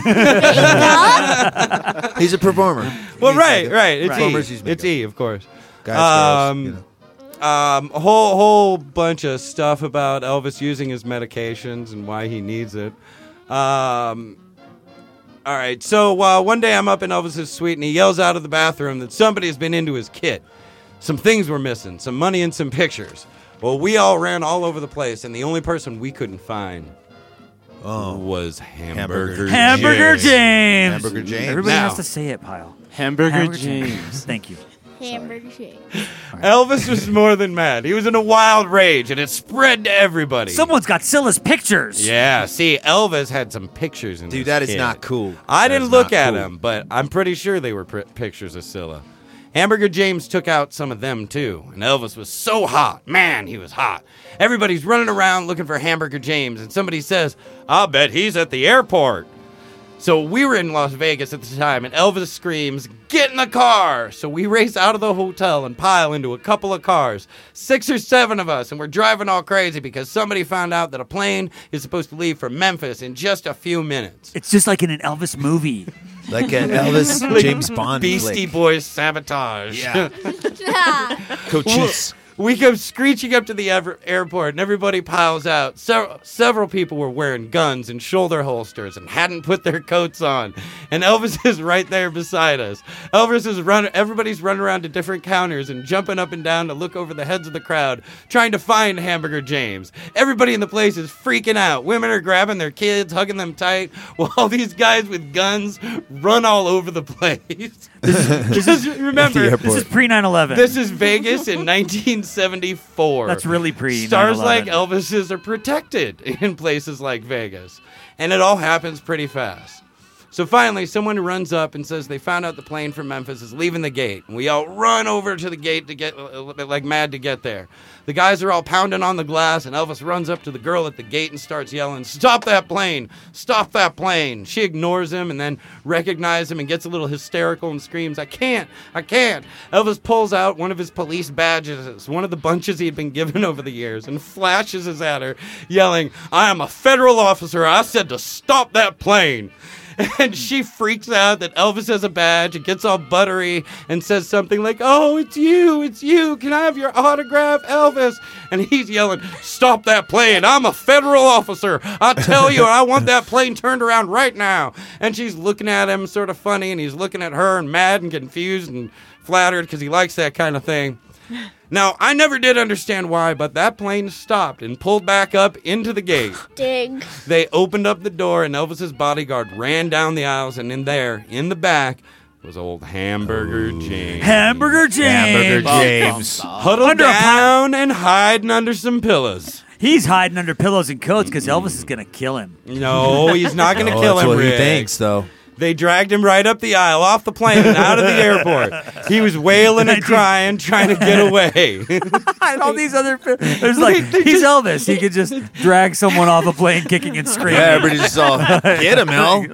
K: He's a performer.
E: Well,
K: He's
E: right,
K: like a-
E: right. It's
K: Performers
E: E.
K: use
E: It's E, of course.
K: Guys, girls,
E: um,
K: you know.
E: um, a whole whole bunch of stuff about Elvis using his medications and why he needs it. Um, all right, so uh, one day I'm up in Elvis's suite and he yells out of the bathroom that somebody's been into his kit. Some things were missing, some money and some pictures. Well, we all ran all over the place, and the only person we couldn't find
K: Oh.
E: was Hamburger,
G: Hamburger
E: James.
G: James.
K: Hamburger James.
G: Everybody
E: Now-
G: has to say it, Pyle.
L: Hamburger James.
G: Thank you.
H: Hamburger shake.
E: Elvis was more than mad. He was in a wild rage, and it spread to everybody.
G: Someone's got Scylla's pictures.
E: Yeah, see, Elvis had some pictures in
K: Dude,
E: this
K: that is
E: kid.
K: not cool.
E: I
K: That
E: didn't
K: is
E: look
K: not
E: at
K: cool.
E: them, but I'm pretty sure they were pr- pictures of Scylla. Hamburger James took out some of them, too, and Elvis was so hot. Man, he was hot. Everybody's running around looking for Hamburger James, and somebody says, I'll bet he's at the airport. So we were in Las Vegas at the time, and Elvis screams, get in the car! So we race out of the hotel and pile into a couple of cars, six or seven of us, and we're driving all crazy because somebody found out that a plane is supposed to leave for Memphis in just a few minutes.
G: It's just like in an Elvis movie.
K: Like an Elvis James Bond
E: Beastie
K: flick.
E: Boys sabotage.
K: Yeah. Cochise.
E: We come screeching up to the ever- airport, and everybody piles out. Se- several people were wearing guns and shoulder holsters and hadn't put their coats on. And Elvis is right there beside us. Elvis is running. Everybody's running around to different counters and jumping up and down to look over the heads of the crowd, trying to find Hamburger James. Everybody in the place is freaking out. Women are grabbing their kids, hugging them tight, while all these guys with guns run all over the place. This is, remember,
G: This is pre nine eleven.
E: this is Vegas in nineteen seventy-four.
G: That's really pre
E: Stars like
G: nine eleven.
E: Elvis's are protected in places like Vegas. And it all happens pretty fast. So finally, someone runs up and says they found out the plane from Memphis is leaving the gate. And we all run over to the gate to get, like mad to get there. The guys are all pounding on the glass, and Elvis runs up to the girl at the gate and starts yelling, stop that plane! Stop that plane! She ignores him and then recognizes him and gets a little hysterical and screams, I can't! I can't! Elvis pulls out one of his police badges, one of the bunches he had been given over the years, and flashes it at her, yelling, I am a federal officer! I said to stop that plane! And she freaks out that Elvis has a badge and gets all buttery and says something like, oh, it's you, it's you. Can I have your autograph, Elvis? And he's yelling, stop that plane. I'm a federal officer. I tell you, I want that plane turned around right now. And she's looking at him sort of funny, and he's looking at her and mad and confused and flattered because he likes that kind of thing. Now, I never did understand why, but that plane stopped and pulled back up into the gate.
H: Dig.
E: They opened up the door, and Elvis's bodyguard ran down the aisles, and in there, in the back, was old Hamburger James.
G: Hamburger James.
K: Hamburger James.
E: Huddled
G: Under a
E: down and hiding under some pillows.
G: He's hiding under pillows and coats because Elvis is going to kill him.
E: No, he's not going to
K: Oh,
E: kill
K: that's
E: him,
K: what he
E: Rick.
K: thinks, though.
E: They dragged him right up the aisle, off the plane, and out of the airport. He was wailing and crying, trying to get away.
G: And all these other, there's like, he's Elvis. He could just drag someone off a plane kicking and screaming.
K: Yeah, everybody just all, get him, Al.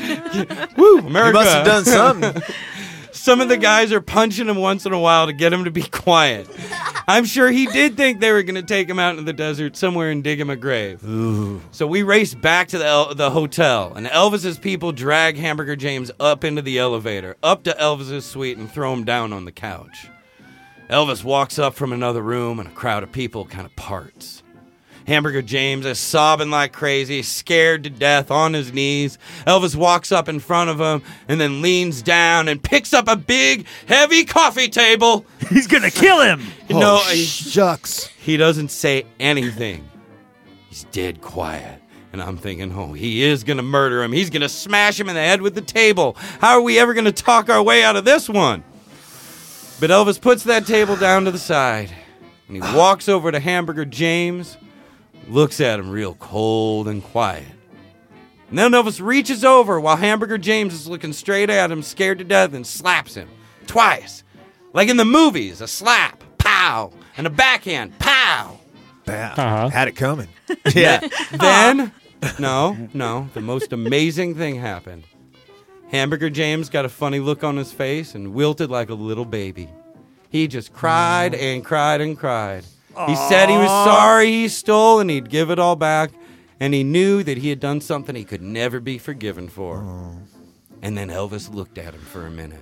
E: Woo, America.
K: He must have done something.
E: Some of the guys are punching him once in a while to get him to be quiet. I'm sure he did think they were going to take him out into the desert somewhere and dig him a grave.
K: Ooh.
E: So we race back to the El- the hotel, and Elvis's people drag Hamburger James up into the elevator, up to Elvis's suite, and throw him down on the couch. Elvis walks up from another room, and a crowd of people kind of parts. Hamburger James is sobbing like crazy, scared to death, on his knees. Elvis walks up in front of him and then leans down and picks up a big, heavy coffee table.
G: He's going to kill him.
E: You know,
K: Oh,
E: he-
K: shucks.
E: he doesn't say anything. He's dead quiet. And I'm thinking, oh, he is going to murder him. He's going to smash him in the head with the table. How are we ever going to talk our way out of this one? But Elvis puts that table down to the side, and he walks over to Hamburger James, looks at him real cold and quiet. And then Elvis reaches over while Hamburger James is looking straight at him, scared to death, and slaps him twice. Like in the movies, a slap, pow, and a backhand, pow.
K: Bam.
L: Uh-huh.
K: Had it coming.
E: Yeah. Then, no, no, the most amazing thing happened. Hamburger James got a funny look on his face and wilted like a little baby. He just cried and cried and cried. He said he was sorry he stole and he'd give it all back, and he knew that he had done something he could never be forgiven for. And then Elvis looked at him for a minute.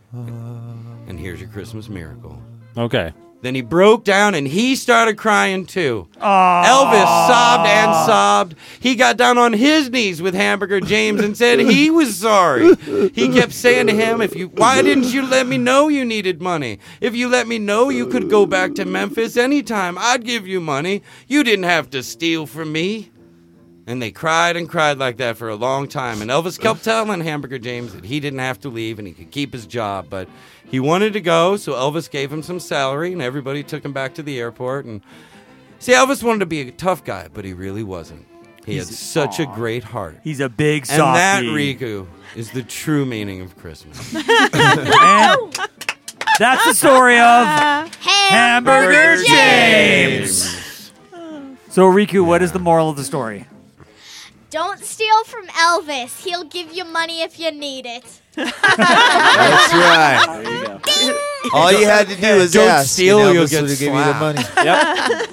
E: And here's your Christmas miracle.
P: Okay.
E: Then he broke down and he started crying too. Elvis sobbed and sobbed. He got down on his knees with Hamburger James and said he was sorry. He kept saying to him, "If you, why didn't you let me know you needed money? If you let me know you could go back to Memphis anytime, I'd give you money. You didn't have to steal from me." And they cried and cried like that for a long time. And Elvis kept telling Hamburger James that he didn't have to leave and he could keep his job. But he wanted to go, so Elvis gave him some salary, and everybody took him back to the airport. And see, Elvis wanted to be a tough guy, but he really wasn't. He
G: He's-
E: had such
G: aw.
E: a great heart.
G: He's a big
E: And that,
G: softie.
E: Riku, is the true meaning of Christmas.
G: And that's the story of Hamburger James. So, Riku, what is the moral of the story?
H: Don't steal from Elvis. He'll give you money if you need it.
K: That's right.
E: There you go.
K: All you had to do was
E: Don't
K: ask,
E: steal,
K: and
E: you'll
K: Elvis
E: get
K: would've give you the money.
E: Yep.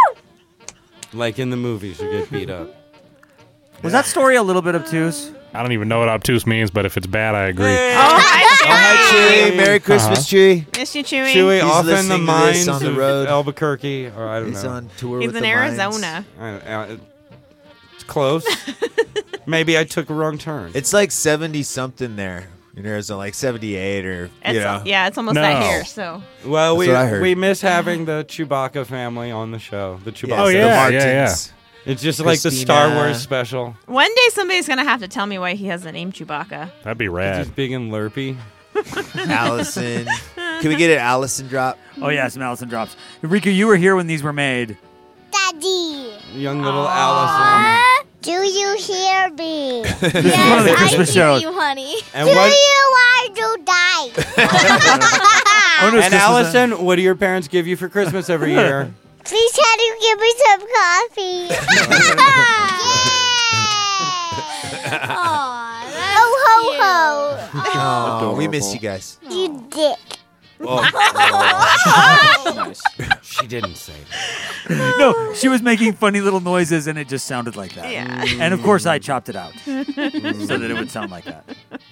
E: Like in the movies, you get beat up.
G: Was that story a little bit obtuse?
P: I don't even know what obtuse means, but if it's bad, I agree.
I: Oh, hi,
K: Oh, hi, Chewy. Merry Christmas,
P: Uh-huh.
K: Chewy.
I: Miss you, Chewy.
E: Chewy
K: He's
E: off in the
K: listening to
E: mines
K: this on the
E: of
K: road.
E: Albuquerque, or I don't
K: He's
E: know.
K: on tour
I: He's
K: with
I: in
K: the mines.
I: Arizona.
E: I, I, it's close. Maybe I took a wrong turn.
K: It's like seventy something there in Arizona, like seventy-eight or
I: It's,
K: you know.
I: Yeah, it's almost
P: No.
I: that here. So
E: Well,
K: That's
E: we
K: what I heard.
E: we miss having the Chewbacca family on the show. The Chewbacca.
K: Yes,
P: Oh,
K: the
P: yeah,
K: Martins.
P: yeah, yeah.
E: It's just like the Star
K: Christina.
E: Wars special.
I: one day somebody's gonna have to tell me why he has the name Chewbacca.
P: That'd be
E: It's
P: rad.
E: just big and lurpy.
K: Allison. Can we get an Allison drop?
G: Oh, yeah, some Allison drops. Riku, you were here when these were made.
H: Daddy,
E: Young little Allison.
H: do you hear me?
G: This is one of the
H: I
G: Christmas
H: hear
G: shows.
H: you, honey.
E: And
H: do
E: what-
H: you want to die?
G: Oh, no, it's
E: And
G: Christmas, uh,
E: Allison, what do your parents give you for Christmas every year?
H: Please, can you give me some coffee? Aw, that's oh, ho, ho.
K: Oh, we missed you guys.
H: You dick.
E: She didn't say that.
G: No, she was making funny little noises, and it just sounded like that.
I: Yeah.
G: And, of course, I chopped it out so that it would sound like that.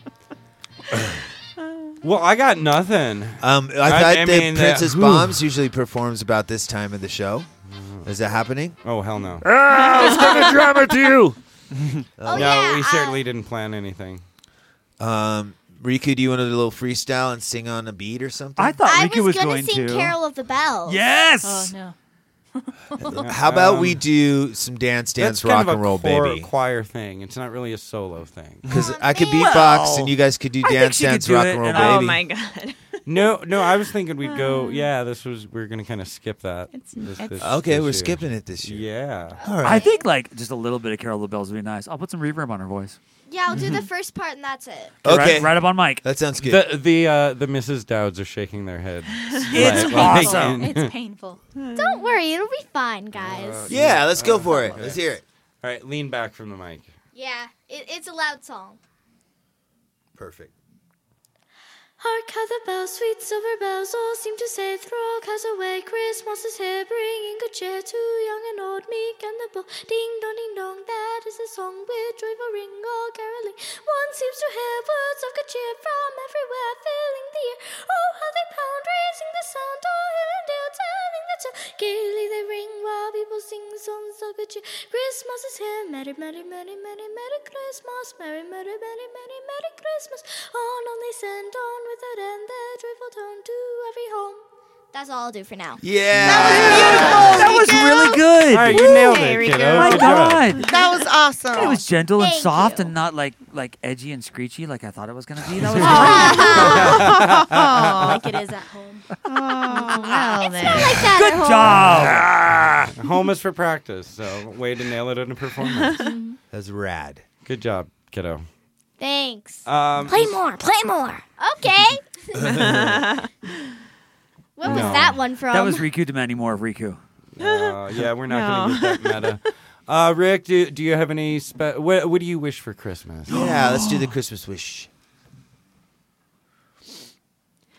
E: Well, I got nothing.
K: Um, I
E: I-
K: thought
E: I
K: that
E: mean, uh,
K: Princess
E: whew.
K: Bombs usually performs about this time of the show. Is that happening?
E: Oh, hell no.
P: Ah, it's gonna drama to you.
H: Oh,
E: no,
H: yeah,
E: we
H: uh,
E: certainly didn't plan anything.
K: Um, Riku, do you want to do a little freestyle and sing on a beat or something?
G: I thought
H: I
G: Riku
H: was
G: was
H: gonna
G: going
H: sing
G: to.
H: Carol of the Bells.
G: Yes!
J: Oh no.
K: How about
E: Um,
K: we do some Dance Dance
E: That's
K: Rock
E: kind of
K: and
E: a
K: Roll,
E: choir,
K: baby?
E: choir thing. It's not really a solo thing.
K: Because I could
H: Well,
K: beatbox and you guys could do
G: I think
K: Dance
G: she could
K: Dance
G: do
K: Rock
G: it,
K: and Roll,
G: and
K: baby.
I: Oh my god.
E: No, no, I was thinking we'd go. Yeah, this was. We are gonna kind of skip that.
I: It's-
E: this,
I: it's-
E: this-
K: Okay,
E: this
K: we're
E: year.
K: skipping it this year.
E: Yeah.
K: All right.
G: I think like just a little bit of Carol of the Bells would be nice. I'll put some reverb on her voice.
H: Yeah, I'll do the first part and that's it.
K: Okay.
G: Right, right up on mic.
K: That sounds good.
E: The the uh, the Missus Dowds are shaking their heads.
G: It's
E: Like- like-
G: awesome.
J: It's painful.
H: Don't worry, it'll be fine, guys.
K: yeah, let's go for it. Let's hear it.
E: All right, lean back from the mic.
H: Yeah, it, it's a loud song.
K: Perfect.
Q: Hark how the bells, sweet silver bells, all seem to say, throw all cares away. Christmas is here, bringing good cheer to young and old, meek and the bold. Ding dong, ding dong, that is the song with joyful ring, all caroling. One seems to hear words of good cheer from everywhere, filling the air. Oh, how they pound, raising the sound, all hill and dale, telling the tale. Gaily they ring while people sing songs of good cheer. Christmas is here, merry, merry, merry, merry, merry Christmas, merry, merry, merry, merry, merry Christmas. On, on they send on without end their joyful tone to every home.
H: That's all I'll do for now.
K: Yeah.
G: That was really good.
E: All right, you nailed
I: Hey,
E: it,
I: Rico.
E: kiddo.
G: Oh my
E: Good job.
G: God.
N: That was awesome.
G: It was gentle and
H: Thank
G: soft
H: you.
G: and not like like edgy and screechy like I thought it was going to be. That was
I: Oh,
J: Like it is at home.
I: well
H: It's
I: then.
H: not like that
G: Good
H: at home.
G: job.
E: Ah, home is for practice, so way to nail it in a performance.
K: That's rad.
E: Good job, kiddo.
H: Thanks.
E: Um,
H: Play more, play more. Okay. What was
E: No.
H: that one from?
G: That was Riku demanding more of Riku.
E: Uh, yeah, we're not
I: No.
E: going to get that meta. Uh, Rick, do do you have any? Spe- what What do you wish for Christmas?
K: Yeah, let's do the Christmas wish.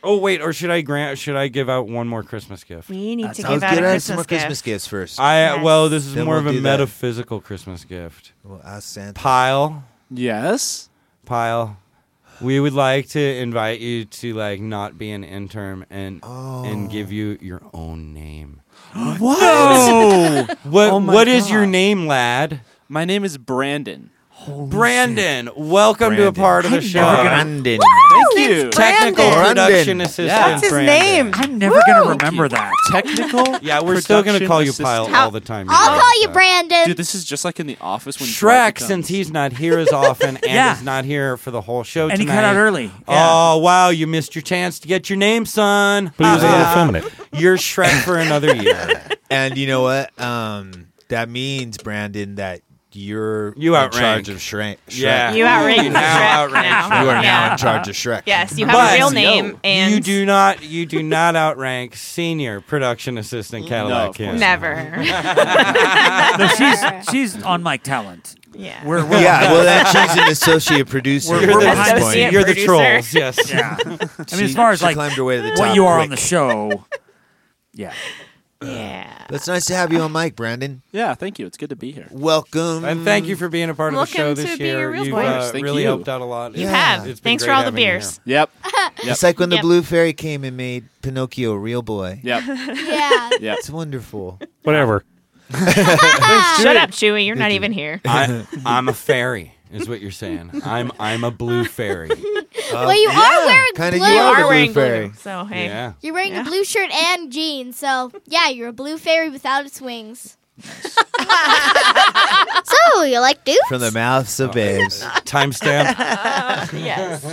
E: Oh wait, or should I grant? Should I give out one more Christmas gift?
I: We need
K: That
I: to
K: sounds
I: give out
K: good.
I: a
K: I have
I: Christmas
K: some more
I: gift.
K: Christmas gifts first.
E: I
I: Yes.
E: well, this is
K: Then
E: more
K: we'll
E: of a
K: do that.
E: metaphysical Christmas gift.
K: Well, ask Santa.
E: Pile,
L: Yes.
E: Pile. We would like to invite you to like not be an intern and and give you your own name.
L: What?
E: No. What
L: Oh my
E: What is your
L: God.
E: name, lad?
L: My name is Brandon.
E: Brandon, welcome to a part of the show.
K: Brandon.
L: Thank you.
E: Technical
K: Brandon.
E: production assistant.
L: Yeah.
I: What's his
E: Brandon.
I: name?
G: I'm never going to remember that.
L: Technical.
E: Yeah, we're still going to
L: production
E: call you
L: assistant.
E: Pile
I: How-
E: all the time.
H: I'll
E: know
H: call you
E: that.
H: Brandon.
L: Dude, this is just like in The Office when
E: Shrek,
L: Dwight becomes-
E: since he's not here as often and
G: Yeah.
E: is not here for the whole show
G: And he
E: tonight.
G: cut out early.
E: Oh, wow, you missed your chance to get your name, son.
P: But he was a little
E: Ah,
P: feminine.
E: You're Shrek for another year.
K: And you know what? Um, that means, Brandon, that you're
E: You
K: in
E: outrank.
K: charge of Shrek. Shrek.
E: Yeah.
I: You outrank
E: You
I: Shrek
E: now outrank
I: now.
E: Shrek.
K: You are now
I: Yeah.
K: in charge of Shrek.
I: Yes, you have
E: But
I: a real name, and
E: you do not you do not outrank senior production assistant Cadillac
L: of
E: Kim.
L: course
I: never.
G: No, she's she's on Mike Talent.
I: Yeah.
G: We're, we're
K: Yeah, well, then she's an associate producer.
G: We're-
K: at
G: we're
K: this
G: behind the
K: point.
G: scenes.
E: You're the
I: producer.
E: trolls, yes.
G: yeah. I mean,
K: She-
G: as far as
K: she
G: like
K: climbed her way to the
G: what
K: top
G: you are
K: quick.
G: on the show, yeah.
I: Yeah.
K: It's nice to have you on mic, Brandon.
L: Yeah, thank you. It's good to be here.
K: Welcome.
E: And thank you for being a part of the
I: Welcome
E: show
I: to
E: this
I: being a
E: year.
I: real
E: You've
I: voice.
E: uh,
L: Thank
E: really
L: you.
E: helped out a lot.
I: You
K: Yeah.
I: have.
E: It's been
I: Thanks
E: great
I: for all the
E: having you here.
I: beers.
L: Yep.
K: It's like when the
I: Yep.
K: Blue Fairy came and made Pinocchio a real boy.
L: Yep.
H: Yeah.
L: Yep.
K: It's wonderful.
P: Whatever.
I: Shut up, Chewie. You're not even here.
E: I, I'm a fairy, is what you're saying. I'm I'm a blue fairy.
H: Well, you are wearing
K: Kinda
H: blue.
K: you
I: You
K: are the
I: are
K: Blue
I: wearing
K: Fairy.
I: blue, so hey.
E: Yeah.
H: You're wearing
I: Yeah.
H: a blue shirt and jeans, so yeah, you're a blue fairy without its wings. So you like dudes?
K: From the mouths of babes.
E: Timestamp.
I: Yes.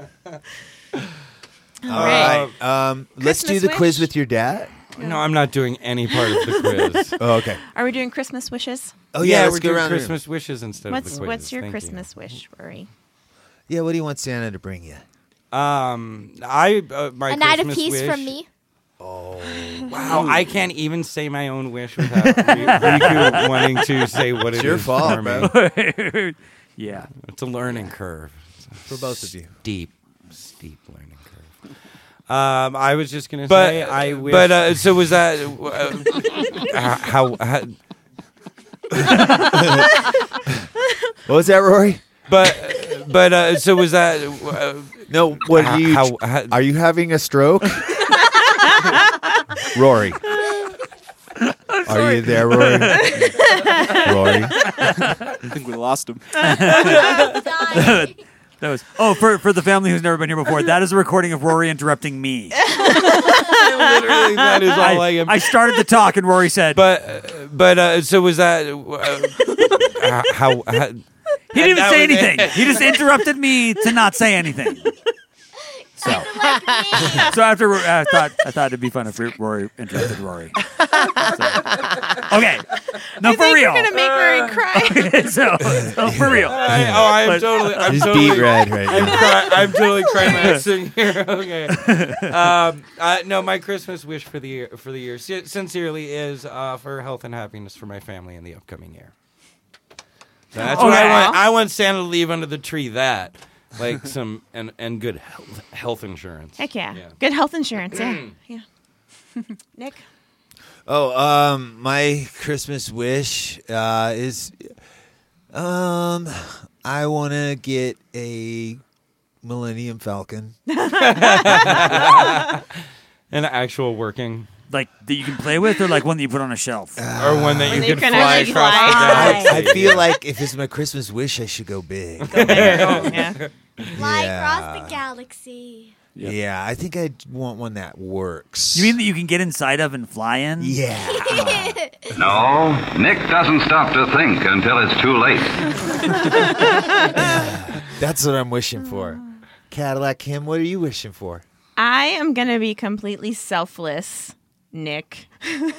K: All right. Um, let's do
I: Christmas
K: the
I: wish?
K: quiz with your dad.
E: No, I'm not doing any part of the quiz.
K: Oh, okay.
I: Are we doing Christmas wishes?
K: Oh, yeah, let's
E: we're
K: go
E: doing
K: around the room.
E: Christmas wishes instead
I: What's
E: of the quiz.
I: What's your
E: Thank
I: Christmas wish, Rory?
K: Yeah, what do you want Santa to bring you?
E: You. Um, I uh, my
H: a night of
E: Christmas
H: peace
E: wish,
H: from me.
E: Wow, I can't even say my own wish without Riku wanting to say what
K: It's
E: it
K: your
E: is
K: fault,
E: for
K: bro.
E: me.
G: Yeah.
E: It's a learning curve.
K: For both of you.
E: Steep, steep learning curve. Um, I was just gonna
K: But-
E: say I wish.
K: but,
E: uh, so was that uh, how? how
K: What was that, Rory?
E: but but uh, so was that? Uh,
K: No, what
E: how,
K: are you?
E: how, how-
K: Are you having a stroke? Rory. Are you there, Rory? Rory.
L: I think we lost him.
G: that was oh for for the family who's never been here before. That is a recording of Rory interrupting me.
E: literally, that is all I,
G: I,
E: am.
G: I started the talk and Rory said,
E: But uh, but uh, so was that? Uh, how, how?
G: he didn't even
E: that
G: say
E: was it.
G: anything. He just interrupted me to not say anything. So, so after uh, I thought I thought it'd be fun if Rory interrupted Rory. So, okay, no
I: I
G: for
I: think
G: real.
I: you're gonna make Rory cry.
G: so, so for real.
E: I, oh, I'm
G: But-
E: totally. I'm
K: He's
E: totally,
K: beat red right
E: I'm,
K: now.
E: cry, I'm totally crying my ass in here. Okay. Um, uh, no, my Christmas wish for the year, for the year, si- sincerely, is uh, for health and happiness for my family in the upcoming year. So that's what I
G: Okay.
E: want. I want Santa to leave under the tree. That, like some and and good health, health insurance.
I: Heck yeah.
E: Yeah.
I: Good health insurance. Yeah. Yeah. Nick.
K: Oh, um, my Christmas wish uh, is, um, I want to get a Millennium Falcon.
E: An actual working,
G: Like that you can play with, or like one that you put on a shelf.
E: or one that
I: When
E: you
I: you
E: can
I: can
E: fly
I: actually
E: across
I: fly.
E: the
K: I,
E: galaxy.
K: I feel like if it's my Christmas wish, I should go big.
I: Yeah.
H: Fly
K: Yeah.
H: across the galaxy.
K: Yeah, I think I want one that works.
G: You mean that you can get inside of and fly in?
K: Yeah.
C: No, Nick doesn't stop to think until it's too late.
K: That's what I'm wishing for. Cadillac Kim, what are you wishing for?
I: I am going to be completely selfless, Nick.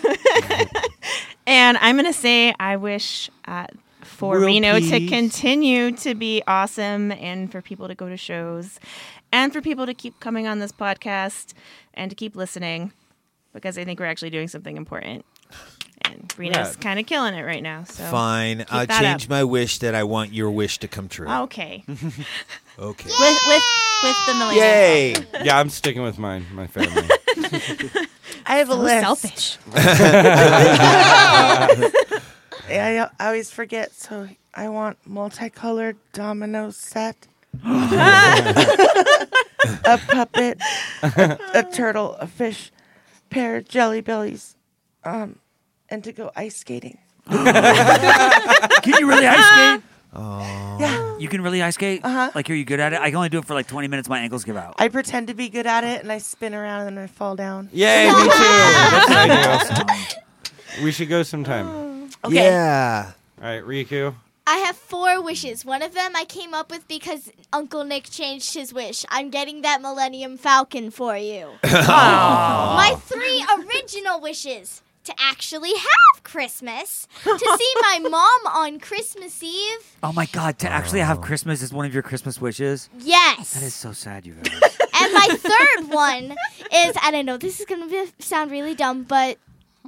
I: And I'm going to say I wish uh, for
E: World
I: Reno to
E: peace.
I: continue to be awesome and for people to go to shows and for people to keep coming on this podcast and to keep listening because I think we're actually doing something important. And Reno's
K: Yeah.
I: kind of killing it right now. So
K: Fine.
I: keep
K: I'll
I: that
K: change
I: up.
K: my wish that I want your wish to come true.
I: Okay.
K: Okay.
J: With with with the millennium.
K: Yay!
E: Yeah, I'm sticking with mine. My family.
N: I have a
I: So
N: list.
I: selfish.
N: Yeah, I, I always forget. So I want multicolored domino set, a puppet, a, a turtle, a fish, pair of jelly bellies, um, and to go ice skating.
G: Can you really ice skate?
K: Oh.
N: Yeah.
G: You can really ice skate?
N: Uh-huh.
G: Like, are you good at it? I can only do it for like twenty minutes. My ankles give out.
N: I pretend to be good at it, and I spin around and I fall down.
E: Yay, me too. That's what I do. We should go sometime.
N: Okay.
K: Yeah.
E: All right, Riku.
H: I have four wishes. One of them I came up with because Uncle Nick changed his wish. I'm getting that Millennium Falcon for you. My three original wishes. To actually have Christmas. To see my mom on Christmas Eve.
G: Oh my God! To actually have Christmas is one of your Christmas wishes.
H: Yes.
G: That is so sad, you guys.
H: And my third one is, and I know this is going to sound really dumb, but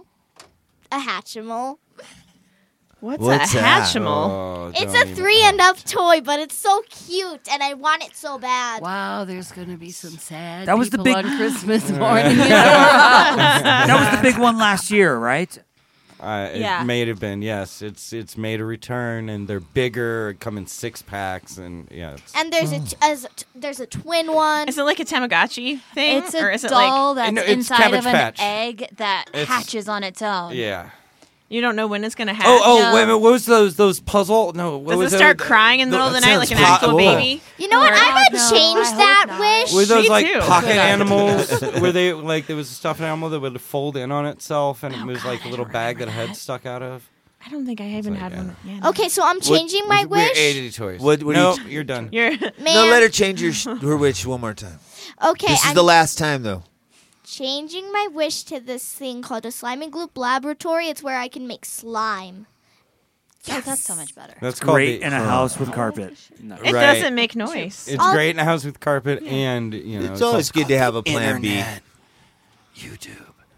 H: a Hatchimal.
I: What's,
K: What's
I: a
K: that?
I: Hatchimal?
E: Oh,
H: It's
E: don't
H: a
E: even-
H: three and up toy, but it's so cute, and I want it so bad.
M: Wow, there's going to be some sad
G: That was the
M: people
G: big-
M: on Christmas morning. in our house.
G: That was the big one last year, right?
E: Uh, it
J: Yeah.
E: may have been, yes. It's it's made a return, and they're bigger, come in six packs, and yeah. It's,
H: And there's a t- as a t- there's a twin one.
I: Is it like a Tamagotchi thing?
J: It's
I: or
J: a
I: is it
J: doll
I: like
J: that's
E: No, it's
J: inside
E: Cabbage
J: of an
E: Patch.
J: egg that
E: It's-
J: hatches on its own.
E: yeah.
I: you don't know when it's gonna hatch?
E: Oh, oh,
J: No.
E: wait a minute. What was those those puzzle? No, what
I: Does
E: was
I: it start
E: that?
I: crying in the middle of the
K: that
I: night like
K: sounds
I: an
K: hot.
I: actual
K: Whoa.
I: baby?
H: You know what?
J: Or-
H: I would
J: no,
H: change
J: I hope
H: that
J: not.
H: wish.
E: Were those
I: Me
E: like
I: too.
E: pocket
I: Good idea.
E: animals? Were they like there was a stuffed animal that would fold in on itself, and it was
I: God,
E: like a
I: I
E: little
I: don't
E: bag that
I: remember
E: a head
I: that.
E: stuck out of?
I: I don't think I even
E: like,
I: had
E: yeah.
I: one. Yeah, no.
H: Okay, so I'm changing my
E: We're
H: wish.
E: eighty toys.
K: What- what do
E: no,
K: you-
E: you're done.
I: You're
K: No,
H: Man,
K: let her change your sh- her wish one more time.
H: okay,
K: This is
H: I'm
K: the last time, though.
H: changing my wish to this thing called a Slime and Gloop Laboratory. It's where I can make slime.
J: Oh, that's so much better.
E: That's called
G: Great
E: the,
G: in a house with carpet.
I: it
E: Right.
I: doesn't make noise.
E: It's
H: I'll-
E: great in a house with carpet, and you know,
K: It's always good to have a plan
G: Internet.
K: YouTube.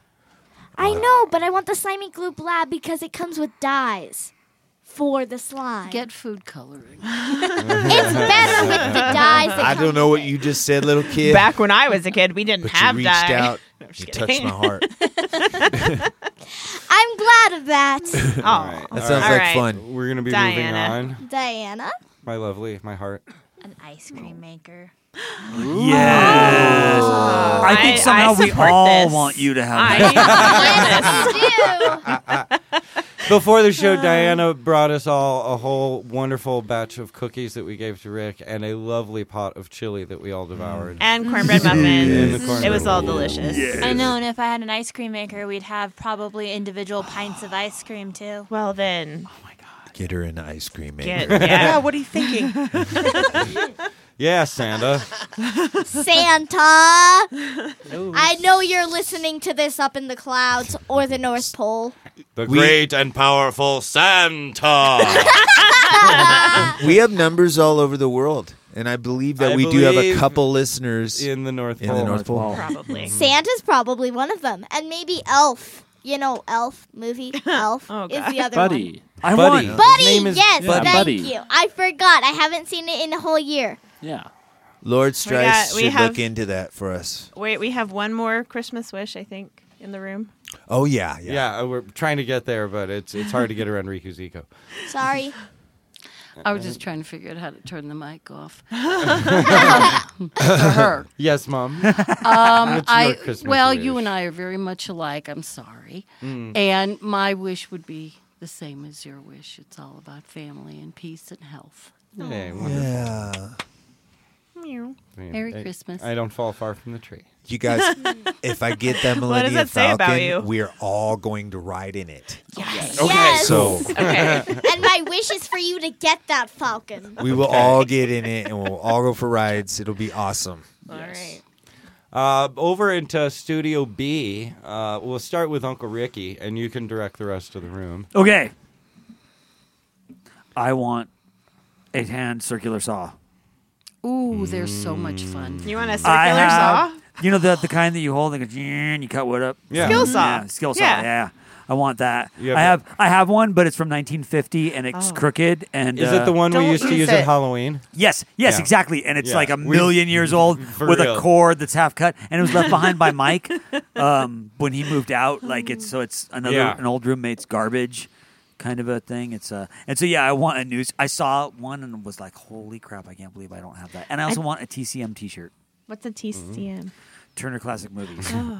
H: I know, but I want the Slimy Gloop Lab because it comes with dyes for the slime.
M: Get food coloring.
H: It's better with the dyes. That
K: I
H: come
K: don't know
H: with
K: what you just said, little kid.
I: Back when I was a kid, we didn't
K: but
I: have
K: you reached
I: dye.
K: out.
I: No, I'm
K: You
I: just
K: touched
I: kidding.
K: my heart.
H: it. I'm glad of that.
I: Oh,
E: right.
K: That sounds
I: All
K: like
I: right.
K: fun.
E: We're gonna be
I: Diana.
E: moving on.
H: Diana.
E: My lovely, my heart.
J: An ice cream maker.
G: Yes. I think
I: I-
G: somehow
I: I
G: we
I: support
G: all
I: this.
G: want you to have
I: I
G: that.
H: Yes, you do.
E: Before the show, Diana brought us all a whole wonderful batch of cookies that we gave to Rick, and a lovely pot of chili that we all devoured.
I: and cornbread
E: And
I: muffins.
E: the cornbread
I: It was all
E: muffins.
I: delicious.
J: I know, and if I had an ice cream maker, we'd have probably individual pints of ice cream too.
I: Well then,
K: Get her an ice cream
I: get,
K: maker.
I: yeah.
N: Yeah, what are you thinking?
E: Yeah, Santa.
H: Santa. I know you're listening to this up in the clouds or the North Pole.
E: The
K: We-
E: great and powerful Santa.
K: We have numbers all over the world, and I believe that
E: I
K: we do have a
E: believe
K: couple listeners
E: in the North
K: in
E: Pole.
K: the North Pole.
I: Probably.
H: Santa's probably one of them. And maybe Elf. You know, Elf movie. Elf
I: Oh,
H: is
I: God.
H: the other
L: Buddy.
G: I
E: Buddy.
G: want.
H: one.
E: His name
H: Buddy,
E: is
H: yes,
L: Buddy.
H: thank
L: Buddy.
H: you. I forgot. I haven't seen it in a whole year.
L: Yeah.
K: Lord
I: got-
K: Strice
I: we
K: should
I: have-
K: look into that for us.
I: Wait, we have one more Christmas wish, I think, in the room.
K: Oh yeah, yeah.
E: Yeah, uh, we're trying to get there, but it's it's hard to get around Riku's Eco.
H: Sorry.
M: I was just trying to figure out how to turn the mic off. For her.
E: Yes, Mom.
M: Um,
E: What's your
M: I
E: Christmas
M: well,
E: wish?
M: you and I are very much alike. I'm sorry,
E: Mm.
M: and my wish would be the same as your wish. It's all about family and peace and health.
E: Hey, wonderful.
K: Yeah.
I: Meow.
M: Merry
E: I-
M: Christmas.
E: I don't fall far from the tree.
K: You guys, if I get that
I: What does
K: Millennium
I: that say about you?
K: Falcon, we're all going to ride in it.
H: Yes.
E: Okay,
H: Yes.
K: So
I: Okay.
H: And my wish is for you to get that falcon.
K: we will all get in it, and we'll all go for rides. It'll be awesome.
I: All right.
E: Uh, over into Studio B, uh, we'll start with Uncle Ricky, and you can direct the rest of the room.
G: Okay. I want a hand circular saw.
M: Ooh, they're so much fun.
I: You want a
G: I
I: circular
G: have
I: saw?
G: You know the the kind that you hold and, and you cut wood up.
E: Yeah.
I: Skill saw.
G: Yeah, skill saw.
I: Yeah.
G: Yeah. I want that.
E: You have
G: I
E: a-
G: have I have one, but it's from nineteen fifty and it's
I: Oh.
G: crooked. And
E: Is
G: uh,
E: it the one we
I: Don't
E: used to
I: use
E: use
I: it.
E: at Halloween?
G: Yes, yes,
E: Yeah.
G: exactly. And it's
E: Yeah.
G: like a
E: We-
G: million years old
E: For
G: with
E: real.
G: a cord that's half cut, and it was left behind by Mike um, when he moved out. Like it's so it's another
E: Yeah.
G: an old roommate's garbage kind of a thing. It's uh, and so yeah, I want a news. I saw one and was like, holy crap, I can't believe I don't have that. And I also want a T C M T-shirt,
I: What's a T C M?
G: Turner Classic Movies.
I: Oh.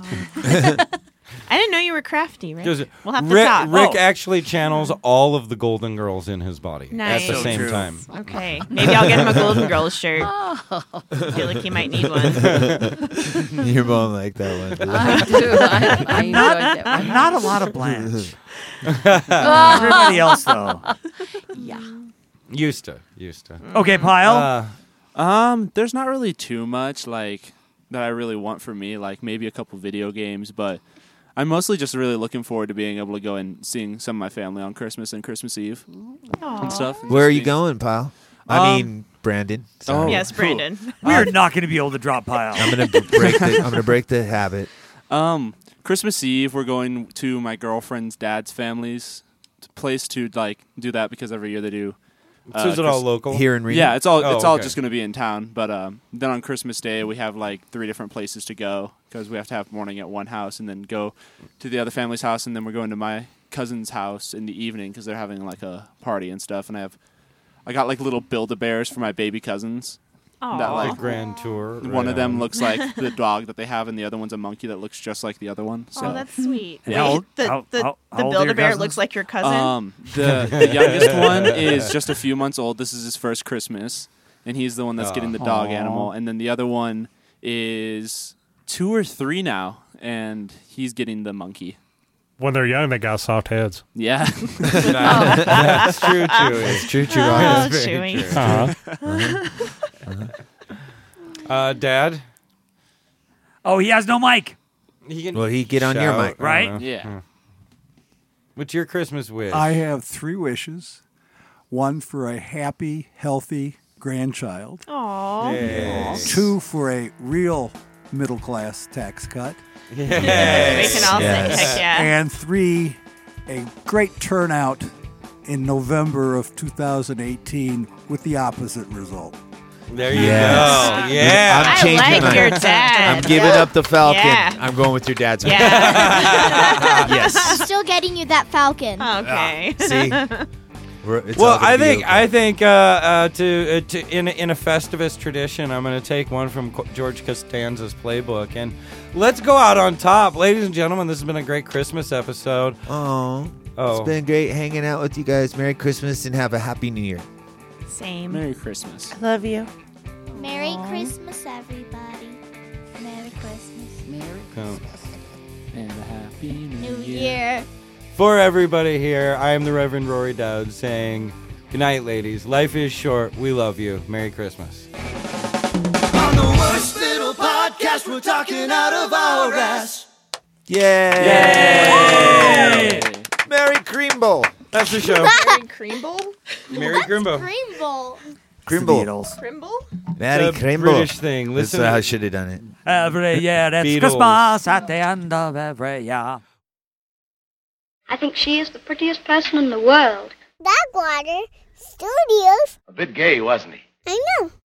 I: I didn't know you were crafty, Rick.
E: Does-
I: We'll have to
E: Rick,
I: talk.
E: Rick
I: Oh.
E: actually channels all of the Golden Girls in his body
I: Nice.
E: at the
I: So
E: same
G: true.
E: time.
I: Okay. Maybe I'll get him a Golden Girls shirt. I feel like he might need one.
K: Your mom like that one.
M: I do. I, I
G: I'm not,
M: enjoyed that
G: I'm
M: one.
G: not a lot of Blanche. Everybody else though.
I: Yeah.
E: Used to, used to.
G: Okay, Pyle.
L: Uh, um, there's not really too much like that I really want for me. Like maybe a couple video games, but I'm mostly just really looking forward to being able to go and seeing some of my family on Christmas and Christmas Eve and stuff. and
K: Where
L: just
K: are you
L: being-
K: going, pal? I
L: Um,
K: mean, Brandon. Sorry.
L: Oh,
I: Yes,
L: cool.
I: Brandon.
G: we are not going to be able to drop Pyle.
K: I'm gonna b- break the. I'm gonna break the habit.
L: Um, Christmas Eve, we're going to my girlfriend's dad's family's place to like do that because every year they do.
E: So is it all local?
K: Here in Reno?
L: Yeah, it's all
E: Oh,
L: it's all
E: okay.
L: just going to be in town. But um, then on Christmas Day, we have like three different places to go because we have to have morning at one house and then go to the other family's house, and then we're going to my cousin's house in the evening because they're having like a party and stuff. And I have, I got like little Build-A-Bears for my baby cousins.
I: Aw.
L: That
E: The
L: like
E: grand tour.
L: one of
E: right
L: them
E: on.
L: looks like the dog that they have, and the other one's a monkey that looks just like the other one. So.
I: Oh, that's sweet.
G: And
I: Wait,
G: how old-
I: the,
G: how-
I: the,
G: how-
I: the
G: how old are your
I: Build-A-Bear
G: cousins?
I: looks like your cousin?
L: Um, the the youngest one is just a few months old. This is his first Christmas, and he's the one that's getting the dog
G: Aw.
L: animal. And then the other one is two or three now, and he's getting the monkey.
P: When they're young, they got soft heads.
L: Yeah,
E: That's true, Chewy.
K: It's true, true.
I: Oh,
K: That's
I: Chewy.
P: Uh-huh.
E: Uh, Dad?
G: Oh, he has no mic.
E: He can
K: Well, he get on your
E: shout,
K: mic.
E: I don't
G: Right?
E: know.
L: yeah.
E: What's your Christmas wish?
R: I have three wishes. One for a happy, healthy grandchild.
I: Aw.
E: Yes.
R: Two for a real middle class tax cut.
I: We can all
K: Yes.
I: say heck yeah.
R: And three, a great turnout in November of two thousand eighteen with the opposite result.
E: There you
K: Yes.
E: go. Yeah.
K: I'm
I: I
K: changing
I: like
K: mine.
I: your dad.
K: I'm giving up the Falcon.
I: Yeah.
K: I'm going with your dad's.
I: Yeah.
K: Yes.
H: I'm still getting you that falcon.
I: Okay.
K: See. We're, it's
E: Well,
K: all gonna
E: I
K: be
E: think
K: okay.
E: I think uh, uh, to uh, to in a- in a Festivus tradition, I'm going to take one from Co- George Costanza's playbook, and let's go out on top, ladies and gentlemen. This has been a great Christmas episode.
K: Oh,
E: Oh.
K: it's been great hanging out with you guys. Merry Christmas and have a happy New Year.
I: Same.
L: Merry Christmas.
N: Love you.
H: Merry Christmas, everybody. Merry Christmas.
M: Merry
E: Come.
L: And a happy
H: New Year.
E: For everybody here, I am the Reverend Rory Dowd saying, good night, ladies. Life is short. We love you. Merry Christmas.
F: On the worst little podcast, we're talking out of our ass.
K: Yay!
E: Yay!
K: Merry Cream Bowl.
E: That's the show.
I: Merry Cream Bowl?
E: Merry Grimbo.
H: Green Bowl.
K: Cream
G: It's the
K: Bowl.
G: Beatles.
I: Crimble?
K: Merry
E: It's a
K: Cream Bowl.
E: British thing.
K: That's
E: Listen
K: how I
E: to-
K: should have done it.
G: Every year it's
E: Beatles.
G: Christmas at the end of every year.
Q: I think she is the prettiest person in the world.
H: Backwater Studios.
C: A bit gay, wasn't he?
H: I know.